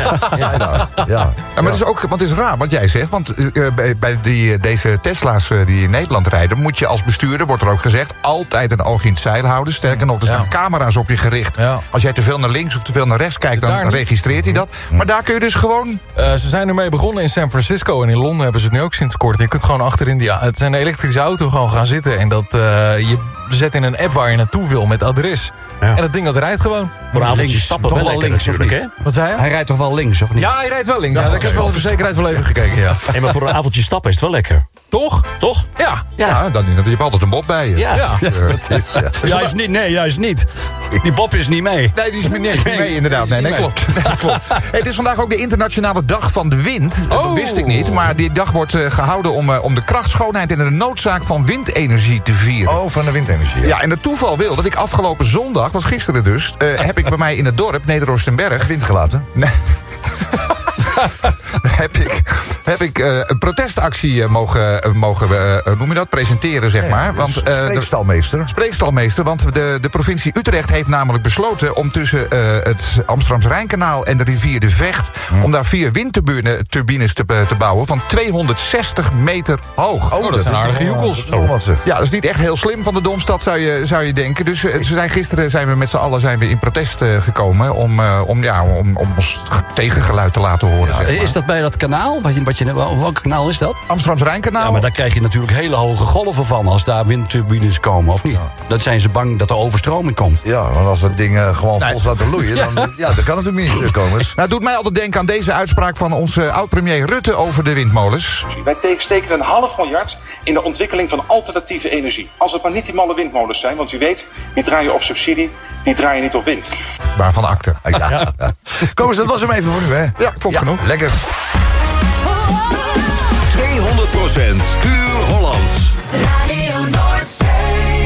Ja, maar het is ook, want het is raar wat jij zegt. Want bij deze Tesla's die in Nederland rijden, moet je als bestuurder, wordt er ook gezegd, altijd een oog in het zeil houden. Sterker nog, er staan camera's op je gericht. Ja. Als jij te veel naar links of te veel naar rechts kijkt, dan registreert hij dat. Maar daar kun je dus gewoon... Ze zijn ermee begonnen in San Francisco en in Londen hebben ze het nu ook sinds kort. Je kunt gewoon achterin het is een elektrische auto gewoon gaan zitten. En dat je zet in een app waar je naartoe wil met adres. Ja. En dat ding dat rijdt gewoon. Voor avondje stappen toch wel links, natuurlijk, hè? Wat zei je? Hij rijdt toch wel links, of niet? Ja, hij rijdt wel links. Ja, ik heb wel voor zekerheid wel even gekeken, ja. Hey, maar voor een avondje stappen is het wel lekker. Toch? Ja. Ja, je hebt altijd een Bob bij je. Ja. Juist niet, nee, juist niet. Die Bob is niet mee. Nee, die is niet mee, inderdaad. Nee, klopt. Het is vandaag ook de internationale dag van de wind. Dat wist ik niet, maar die dag wordt gehouden om de kracht, schoonheid en de noodzaak van windenergie te vieren. Oh, van de windenergie. Ja, en het toeval wil dat ik afgelopen zondag, was gisteren dus, heb ik bij mij in het dorp, Neder-Oostenberg... Wind gelaten? Nee. heb ik een protestactie mogen noem je dat, presenteren, zeg maar. Want, Spreekstalmeester, want de provincie Utrecht heeft namelijk besloten om tussen het Amsterdams-Rijnkanaal en de rivier de Vecht, om daar 4 windturbines te bouwen van 260 meter hoog. Oh, dat zijn aardige joekels. Ja, dat is niet echt heel slim van de Domstad, zou je denken. Dus gisteren zijn we met z'n allen in protest gekomen om ons tegengeluid te laten horen. Zeg maar. Is dat bij dat kanaal? Welk kanaal is dat? Amsterdams-Rijnkanaal. Ja, maar daar krijg je natuurlijk hele hoge golven van als daar windturbines komen, of niet? Ja. Dat zijn ze bang dat er overstroming komt. Ja, want als dat ding gewoon vol staat te loeien, dan dat kan natuurlijk niet komen. Nou, het doet mij altijd denken aan deze uitspraak van onze oud-premier Rutte over de windmolens. Wij steken $500 miljard in de ontwikkeling van alternatieve energie. Als het maar niet die malle windmolens zijn, want u weet, die draaien op subsidie, die draaien niet op wind. Waarvan akte. Ja. Kom eens, dat was hem even voor nu, hè? Ja, klopt genoeg. Lekker. 200% puur Hollands. Radio Noordzee.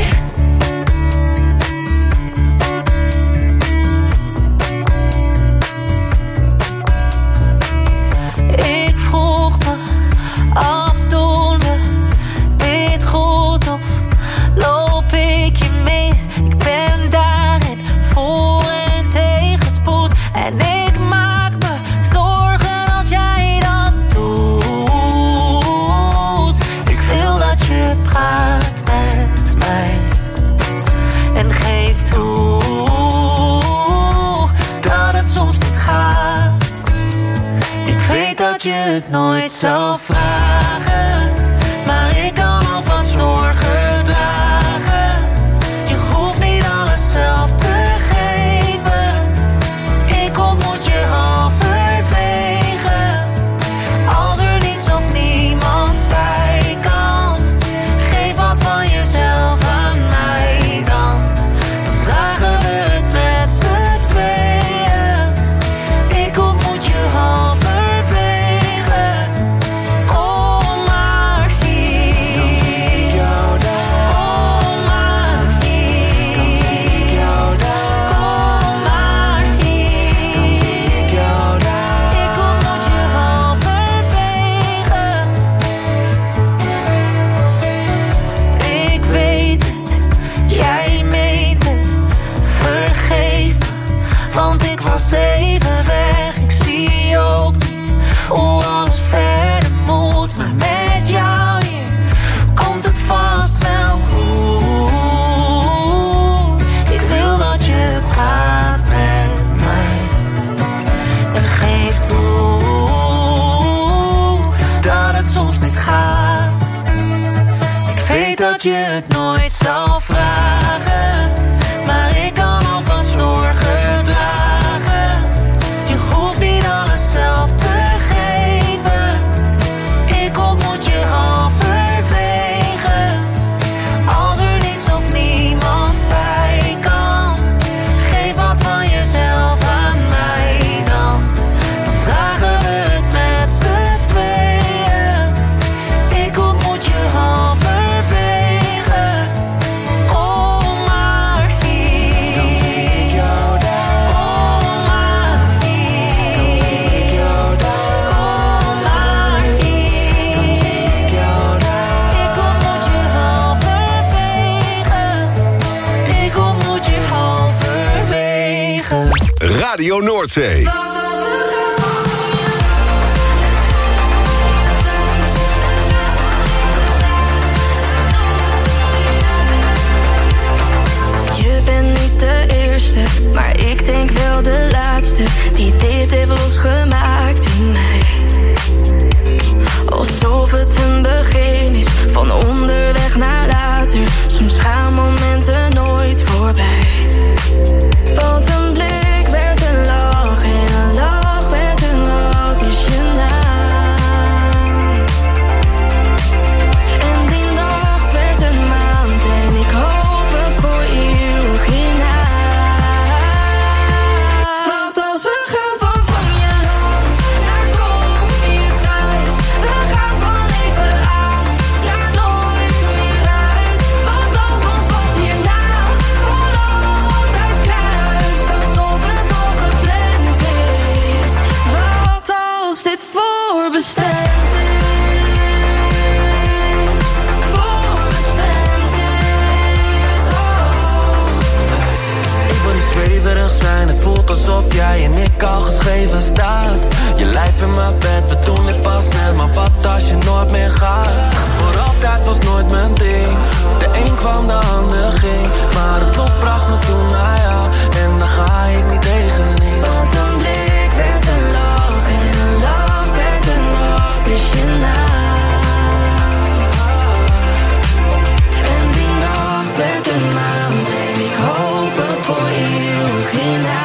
Ik vroeg me af, doen we dit goed of loop ik je mis? Ik ben daarin voor en tegenspoed en ik maak me zorgen als jij dat doet. Ik wil dat je praat met mij en geef toe dat het soms niet gaat. Ik weet dat je het nooit zou vragen, maar ik kan alvast zorgen je het nooit zal vragen. Maar ik kan ook wat zorgen dragen. Je hoeft niet alles zelf te geven. Ik ontmoet je halverwege. Als er niets of niemand bij kan, geef wat van jezelf aan mij dan. Dan dragen we het met z'n tweeën. Ik ontmoet je halverwege. Kom maar hier. Dan zie ik jou daar. Kom maar hier. Dan zie ik jou daar. Kom maar hier. Dan zie ik jou daar. Ik ontmoet je halverwege. Ik ontmoet je halverwege. Radio Noordzee. Je bent niet de eerste, maar ik denk wel de laatste die dit heeft losgemaakt in mij. Alsof het een begin is, van onderweg naar later. Soms gaan momenten nooit voorbij. Want een blik werd een lach en een lach werd een wat is je naam. En die nacht werd een maand en ik hoop voor eeuwig hierna. Want als we gaan van je land naar kom je thuis. We gaan van even aan naar nooit meer uit. Want als ons pad hierna voor altijd kruist, alsof het al gepland is. Wat als dit voorbestemd is? Voorbestemd is, Ik wil niet zweverig zijn, het voelt alsof jij en ik al geschreven staat. Je lijf in mijn bed, we doen dit pas net, maar wat als je nooit meer gaat? Voor altijd was nooit mijn ding, de een kwam, de ander ging. Maar het lot bracht me toen naar jou, en daar ga ik niet tegenin. Want een blik werd een lach en een lach werd een wat is je naam. En die nacht werd een maand en ik hoop voor eeuwig hierna.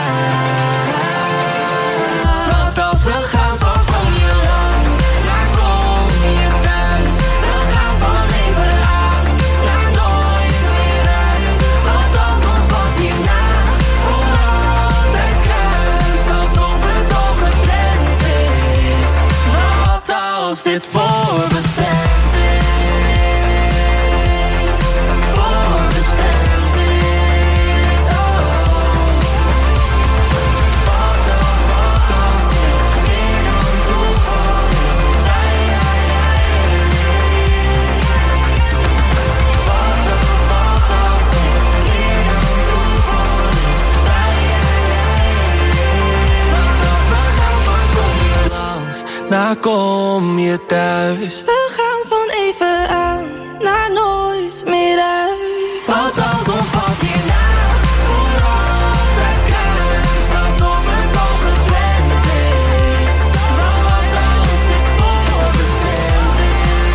Want als we gaan van je land naar kom je thuis. We gaan van even aan naar nooit meer uit. Want als ons pad hierna voor altijd kruist, alsof het al gepland is. Wat als dit voorbestemd is? Voorbestemd is, oh. Wat als dit meer dan toeval is? Wat als dit meer dan toeval is? Want als we gaan van kom je langs, Nou kom je thuis. we gaan van even aan naar nooit meer uit. Wat als ons pad hierna voor altijd kruist, alsof het al gepland is. Wat als dit voorbestemd is?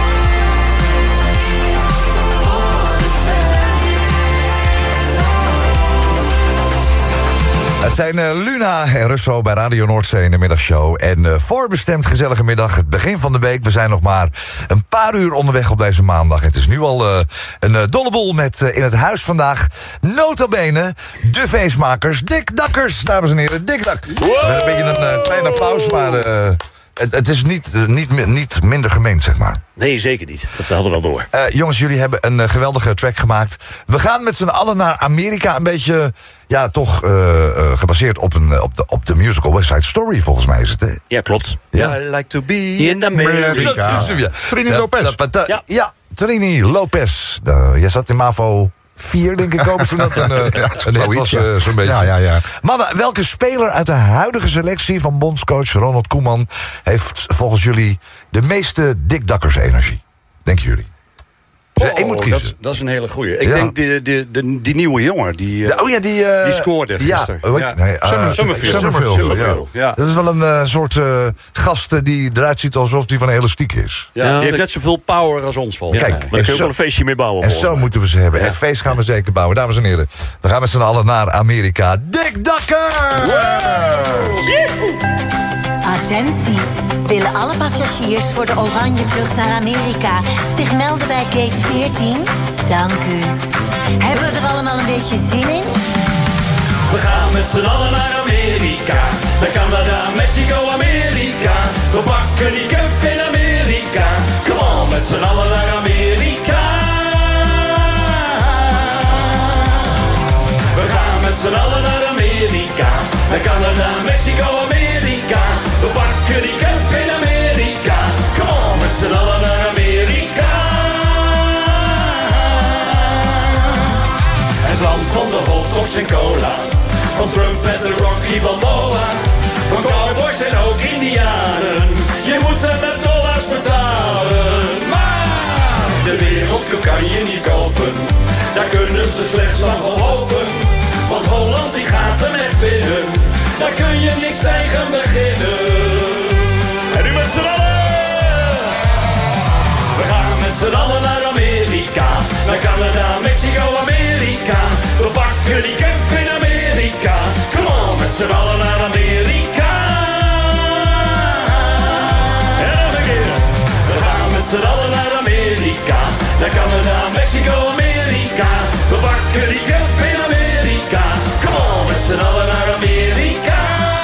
Het zijn Luna en Russo bij Radio Noordzee in de middagshow. En voorbestemd gezellige middag, het begin van de week. We zijn nog maar een paar uur onderweg op deze maandag. Het is nu al een dolle boel met in het huis vandaag nota bene de feestmakers. Dick Dakkers, dames en heren, Dick Dak. Een beetje een klein applaus, maar het is niet minder gemeend, zeg maar. Nee, zeker niet. Dat hadden we wel door. Jongens, jullie hebben een geweldige track gemaakt. We gaan met z'n allen naar Amerika. Een beetje, ja, toch gebaseerd op de musical West Side Story, volgens mij is het, hè? Ja, klopt. Ja. I like to be in America. Trini Lopez. Ja, Trini Lopez. Jij zat in MAVO 4, denk ik, ook. Toen dat een hit was, zo'n beetje. Ja. Mannen, welke speler uit de huidige selectie van bondscoach Ronald Koeman heeft volgens jullie de meeste Dick Dakkers energie? Denken jullie? Als je één moet kiezen. Dat is een hele goeie. Ik denk die nieuwe jongen, die scoorde gisteren. Summerfield. Ja. Dat is wel een soort gast die eruit ziet alsof die van elastiek is. Ja, die heeft net zoveel power als ons volgens mij. Kijk, Daar kun je ook wel een feestje mee bouwen. En zo moeten we ze hebben. En feest gaan we zeker bouwen. Dames en heren, we gaan met z'n allen naar Amerika. Dick Dakker! Attentie! Willen alle passagiers voor de oranje vlucht naar Amerika zich melden bij gate 14? Dank u. Hebben we er allemaal een beetje zin in? We gaan met z'n allen naar Amerika. Naar Canada, Mexico, Amerika. We pakken die cup in Amerika. Come on, met z'n allen naar Amerika. We gaan met z'n allen naar Amerika. Naar Canada, Mexico, Amerika. We pakken die cup in Amerika. Come on, met z'n allen naar Amerika. Het land van de hotdogs en cola. Van Trump met de Rocky Balboa. Van cowboys en ook indianen. Je moet het met dollars betalen. Maar de wereldcup kan je niet kopen. Daar kunnen ze slechts nog op hopen. Want Holland die gaat hem echt winnen. Daar kun je niks tegen beginnen. En nu met z'n allen. We gaan met z'n allen naar Amerika. Naar Canada, Mexico, Amerika. We pakken die cup in Amerika. Come on, met z'n allen naar Amerika. En nog een keer. We gaan met z'n allen naar Amerika. Naar Canada, Mexico, Amerika. We pakken die cup in Amerika. Come on, met z'n allen naar Amerika.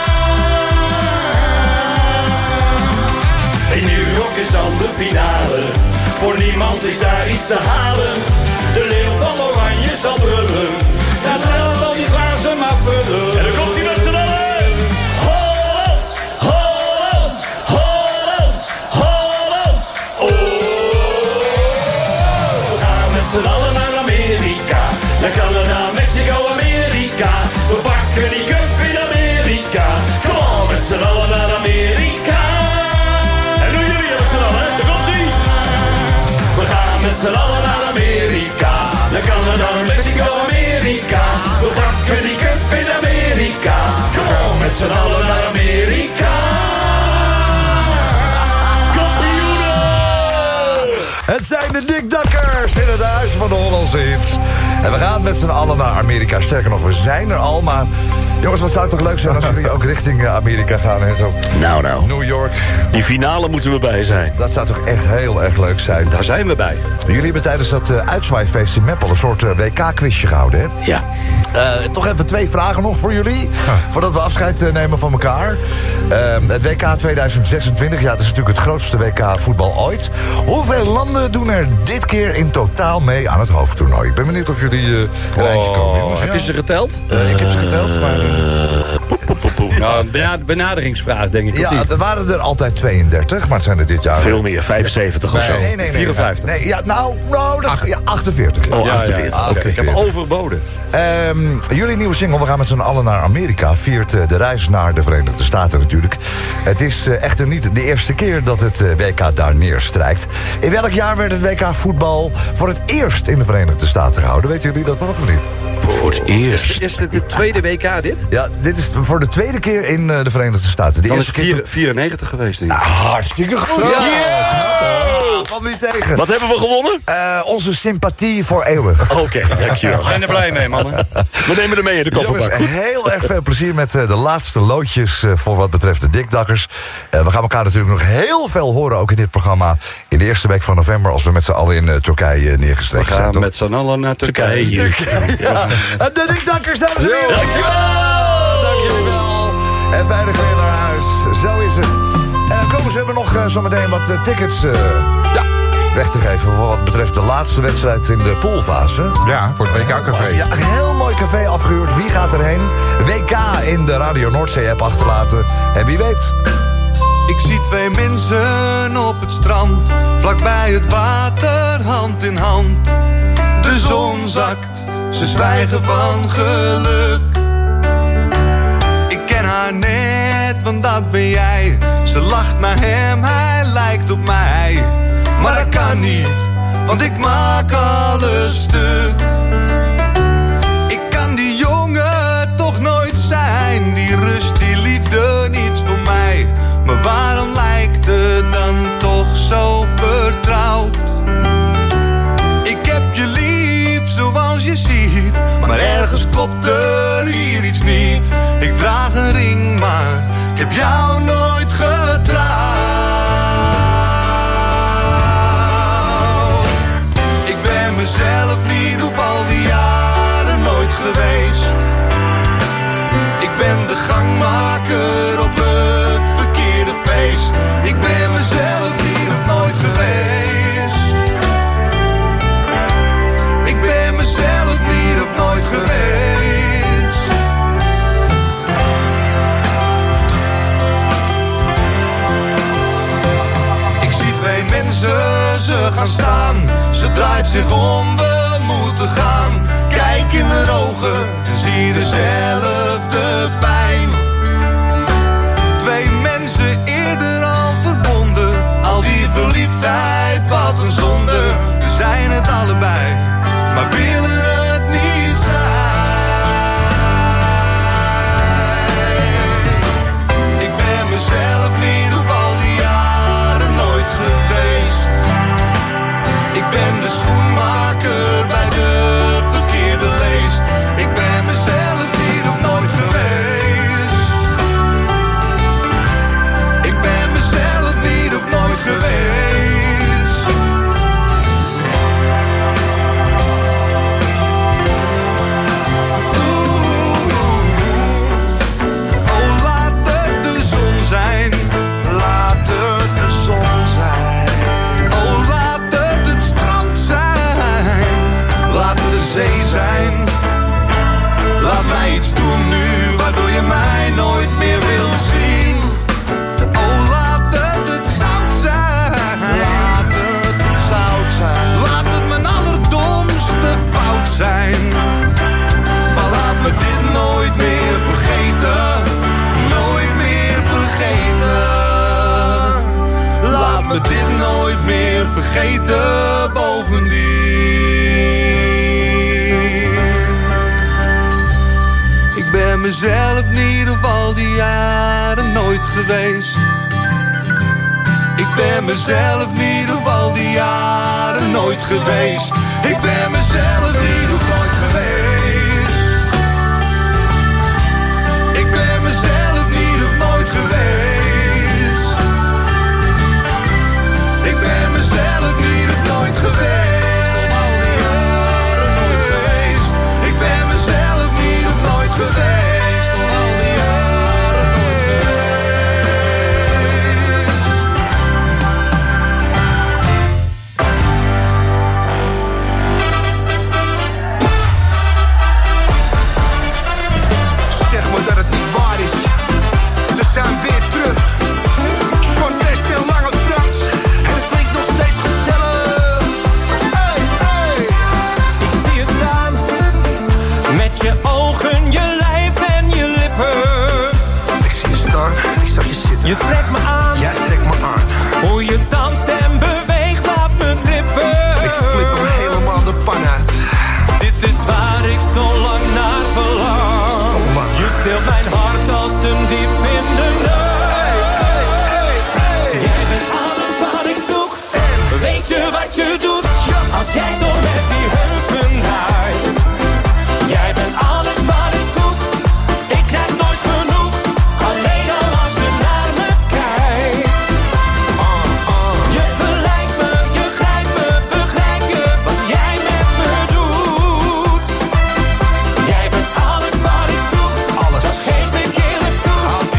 In New York is dan de finale. Voor niemand is daar iets te halen. De leeuw van Oranje zal brullen. Daar zijn al die glazen maar vullen. En dan komt hij met z'n allen. Holland, Holland, Holland, Holland. Oh. We gaan met z'n allen naar Amerika. Naar Canada, Mexico, Amerika. We pakken die cup in Amerika. Come on, met z'n allen naar Amerika. En nu jullie met z'n allen, daar komt ie. We gaan met z'n allen naar Amerika. Naar Canada, Mexico, Amerika. We pakken die cup in Amerika. Come on, met z'n allen naar Amerika. Kampioenen! Het zijn de Dick Dakkers in het huis van de Hollandse hits. En we gaan met z'n allen naar Amerika. Sterker nog, we zijn er al, maar... Jongens, wat zou het toch leuk zijn als jullie ook richting Amerika gaan en zo? Nou. New York. Die finale moeten we bij zijn. Dat zou toch echt heel erg leuk zijn. Daar zijn we bij. Jullie hebben tijdens dat uitzwaaifeest in Meppel een soort WK-quizje gehouden, hè? Ja. Toch even 2 vragen nog voor jullie. Voordat we afscheid nemen van elkaar. Het WK 2026, ja, het is natuurlijk het grootste WK-voetbal ooit. Hoeveel landen doen er dit keer in totaal mee aan het hoofdtoernooi? Ik ben benieuwd of jullie een eindje komen, jongens. Heb je ze geteld? Ik heb ze geteld, maar... Nou, een benaderingsvraag, denk ik. Ja, er waren er altijd 32, maar het zijn er dit jaar... Veel meer, 75 of zo. Nee. 54. Nee, ja, nou, 48. Oh, 48. Oké, ik heb hem overboden. Jullie nieuwe single, we gaan met z'n allen naar Amerika... viert de reis naar de Verenigde Staten natuurlijk. Het is echter niet de eerste keer dat het WK daar neerstrijkt. In welk jaar werd het WK voetbal voor het eerst in de Verenigde Staten gehouden? Weten jullie dat nog of niet? Voor het eerst. Is dit de tweede WK, dit? Ja, dit is voor de tweede keer in de Verenigde Staten. Dan is het 94 geweest, denk ik. Nou, hartstikke goed. Valt niet tegen. Wat hebben we gewonnen? Onze sympathie voor eeuwig. Oké, dankjewel. We zijn er blij mee, mannen. We nemen er mee in de kofferbak. Jongens, heel erg veel plezier met de laatste loodjes voor wat betreft de Dikdakkers. We gaan elkaar natuurlijk nog heel veel horen, ook in dit programma... in de eerste week van november, als we met z'n allen in Turkije neergestreken zijn. We gaan met z'n allen naar Turkije. Ja. De Dikdakkers, dames en heren. Dankjewel. Dank jullie wel. En veilig weer naar huis. Zo is het. Komen, we hebben nog zometeen wat tickets weg te geven... voor wat betreft de laatste wedstrijd in de poolfase. Ja, voor het WK-café. Ja, een heel mooi café afgehuurd. Wie gaat erheen? WK in de Radio Noordzee-app achterlaten. En wie weet... Ik zie 2 mensen op het strand, vlakbij het water, hand in hand. De zon zakt, ze zwijgen van geluk. Ik ken haar net, want dat ben jij. Ze lacht naar hem, hij lijkt op mij. Maar dat kan niet, want ik maak alles stuk. Ik kan die jongen toch nooit zijn, die rust, die liefde, niets voor mij. Maar waarom lijkt het dan toch zo vertrouwd? Ik heb je lief zoals je ziet, maar ergens klopt er hier iets niet. Ik draag een ring, maar ik heb jou nooit getrouwd. Ik ben mezelf niet op al die jaren nooit geweest. Ik ben de gangmaker op het verkeerde feest. Ik ben mezelf niet of nooit geweest. Ik ben mezelf niet of nooit geweest. Ik zie twee mensen, ze gaan staan. Ze draait zich om, we moeten gaan. Kijk in haar ogen en zie dezelfde pijn. Twee mensen eerder al verbonden. Al die verliefdheid, wat een zonde. We zijn het allebei, maar willen het niet zijn. Ik ben mezelf niet op al die jaren nooit geweest. Ik ben de schoenmaker bij de verkeerde leest. Ik ben mezelf niet of nooit geweest. Ik ben mezelf niet of nooit geweest. Oh, laat het de zon zijn. Laat het de zon zijn. Oh, laat het strand zijn. Laat het de zee zijn. Laat mij iets doen nu, waardoor je mij nooit meer wil zien. Oh, laat het zout zijn. Laat het zout zijn. Laat het mijn allerdomste fout zijn. Maar laat me dit nooit meer vergeten. Nooit meer vergeten. Laat me dit nooit meer vergeten, bovendien. Ik ben mezelf niet op al die jaren nooit geweest. Ik ben mezelf niet op al die jaren nooit geweest. Ik ben mezelf niet op nooit geweest. Ik ben mezelf niet op nooit geweest. Ik ben mezelf niet op nooit geweest. Op al die jaren nooit geweest. Ik ben mezelf niet op nooit geweest. Op al die jaren nooit geweest. Zeg me dat het niet waar is. Ze zijn weer terug. Van West en Lange Frans. En het klinkt nog steeds gezellig. Hey, hey. Ik zie je staan. Met je ogen, je lijf en je lippen. Ik zie je staan, ik zag je zitten. Je trekt me aan. Jij trekt me aan. Hoe je danst en beweegt, laat me trippen. Ik flip hem helemaal de pan uit. Dit is waar ik zo lang naar verlang. Zo lang. Je speelt mijn hart als een dief in de nacht. Jij bent alles wat ik zoek. En weet je wat je doet? Als jij zo met die heupen draait. Jij bent alles wat ik zoek. Ik krijg nooit genoeg. Alleen al als je naar me kijkt. Je verleidt me, je grijpt me, begrijp je wat jij met me doet? Jij bent alles wat ik zoek. Alles. Dat geef ik eerlijk toe.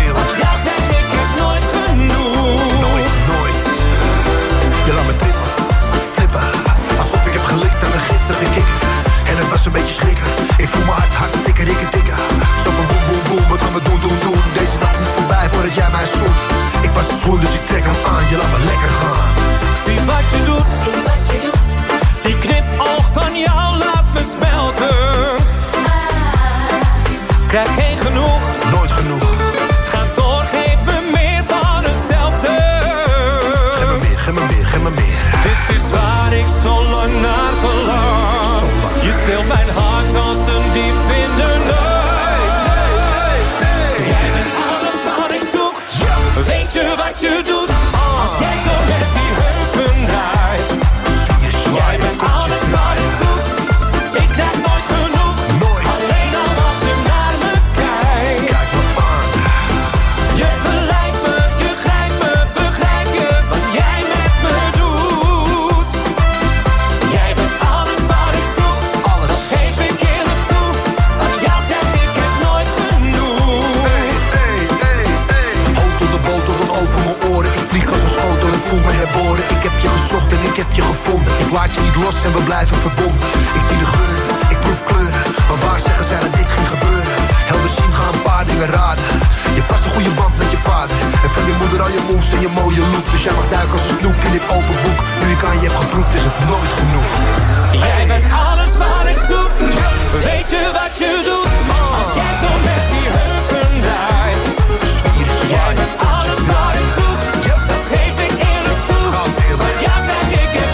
laat je niet los en we blijven verbonden. Ik zie de geuren, ik proef kleuren. Maar waar zeggen zij dat dit ging gebeuren? Helder zien gaan een paar dingen raden. Je hebt vast een goede band met je vader. En van je moeder al je moves en je mooie look. Dus jij mag duiken als een snoep in dit open boek. Nu ik aan je heb geproefd is het nooit genoeg. Jij bent alles wat ik zoek. Weet je wat je doet? Als jij zo met die heupen draait. Jij bent alles wat ik zoek. Dat geef ik eerlijk toe. Van jou krijg ik het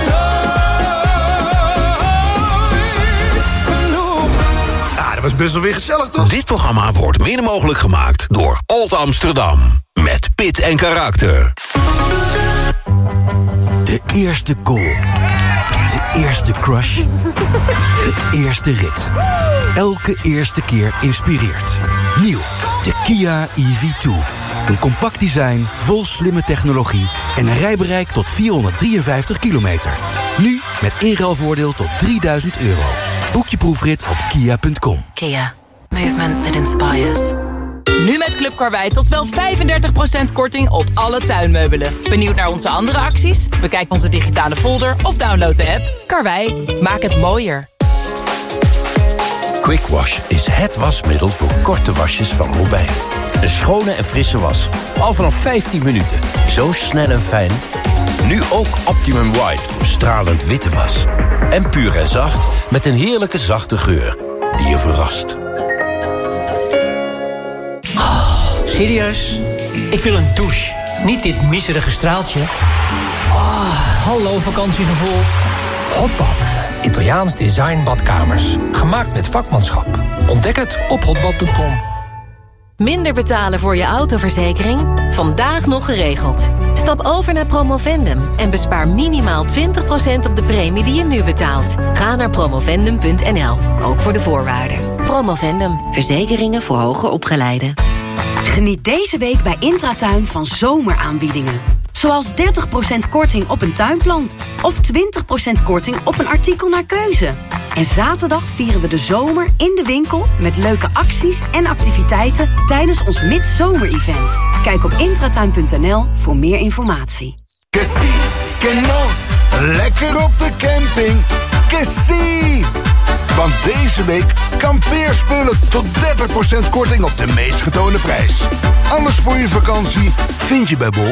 nooit genoeg. Ja, dat was best wel weer gezellig, toch? Dit programma wordt mede mogelijk gemaakt door Old Amsterdam. Met pit en karakter. De eerste goal. De eerste crush. De eerste rit. Elke eerste keer inspireert. Nieuw, de Kia EV2. Een compact design, vol slimme technologie en een rijbereik tot 453 kilometer. Nu met inruilvoordeel tot €3000. Boek je proefrit op kia.com. Kia. Movement that inspires. Nu met Club Karwei tot wel 35% korting op alle tuinmeubelen. Benieuwd naar onze andere acties? Bekijk onze digitale folder of download de app. Karwei, maak het mooier. Quick Wash is het wasmiddel voor korte wasjes van Robijn. Een schone en frisse was. Al vanaf 15 minuten. Zo snel en fijn. Nu ook Optimum White voor stralend witte was. En puur en zacht met een heerlijke zachte geur die je verrast. Serieus? Ik wil een douche. Niet dit miserige straaltje. Hallo vakantiegevoel. Hotbad. Italiaans design badkamers. Gemaakt met vakmanschap. Ontdek het op hotbad.com. Minder betalen voor je autoverzekering? Vandaag nog geregeld. Stap over naar Promovendum en bespaar minimaal 20% op de premie die je nu betaalt. Ga naar promovendum.nl, ook voor de voorwaarden. Promovendum, verzekeringen voor hoger opgeleiden. Geniet deze week bij Intratuin van zomeraanbiedingen. Zoals 30% korting op een tuinplant. Of 20% korting op een artikel naar keuze. En zaterdag vieren we de zomer in de winkel met leuke acties en activiteiten tijdens ons midzomer-event. Kijk op intratuin.nl voor meer informatie. Que sí, que no. Lekker op de camping. Que sí. Want deze week kampeerspullen tot 30% korting op de meest getoonde prijs. Alles voor je vakantie vind je bij Bol.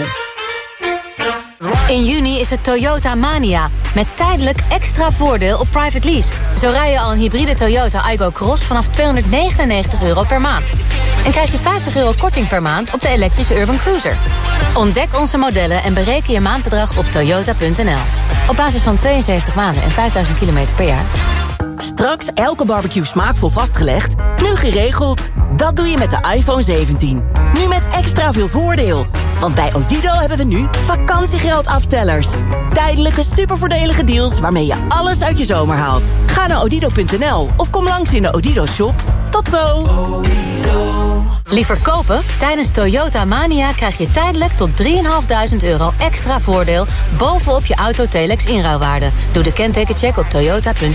In juni is het Toyota Mania. Met tijdelijk extra voordeel op private lease. Zo rij je al een hybride Toyota Aygo Cross vanaf €299 per maand. En krijg je €50 korting per maand op de elektrische Urban Cruiser. Ontdek onze modellen en bereken je maandbedrag op toyota.nl. Op basis van 72 maanden en 5000 kilometer per jaar. Straks elke barbecue smaakvol vastgelegd, nu geregeld. Dat doe je met de iPhone 17. Nu met extra veel voordeel. Want bij Odido hebben we nu vakantiegeldaftellers. Tijdelijke supervoordelige deals waarmee je alles uit je zomer haalt. Ga naar odido.nl of kom langs in de Odido shop. Tot zo! Liever kopen? Tijdens Toyota Mania krijg je tijdelijk tot €3.500 extra voordeel bovenop je auto Telex inruilwaarde. Doe de kentekencheck op toyota.nl.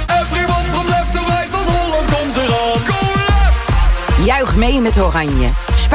Everyone from left to right, van Holland komt eraan. Go left! Juich mee met Oranje.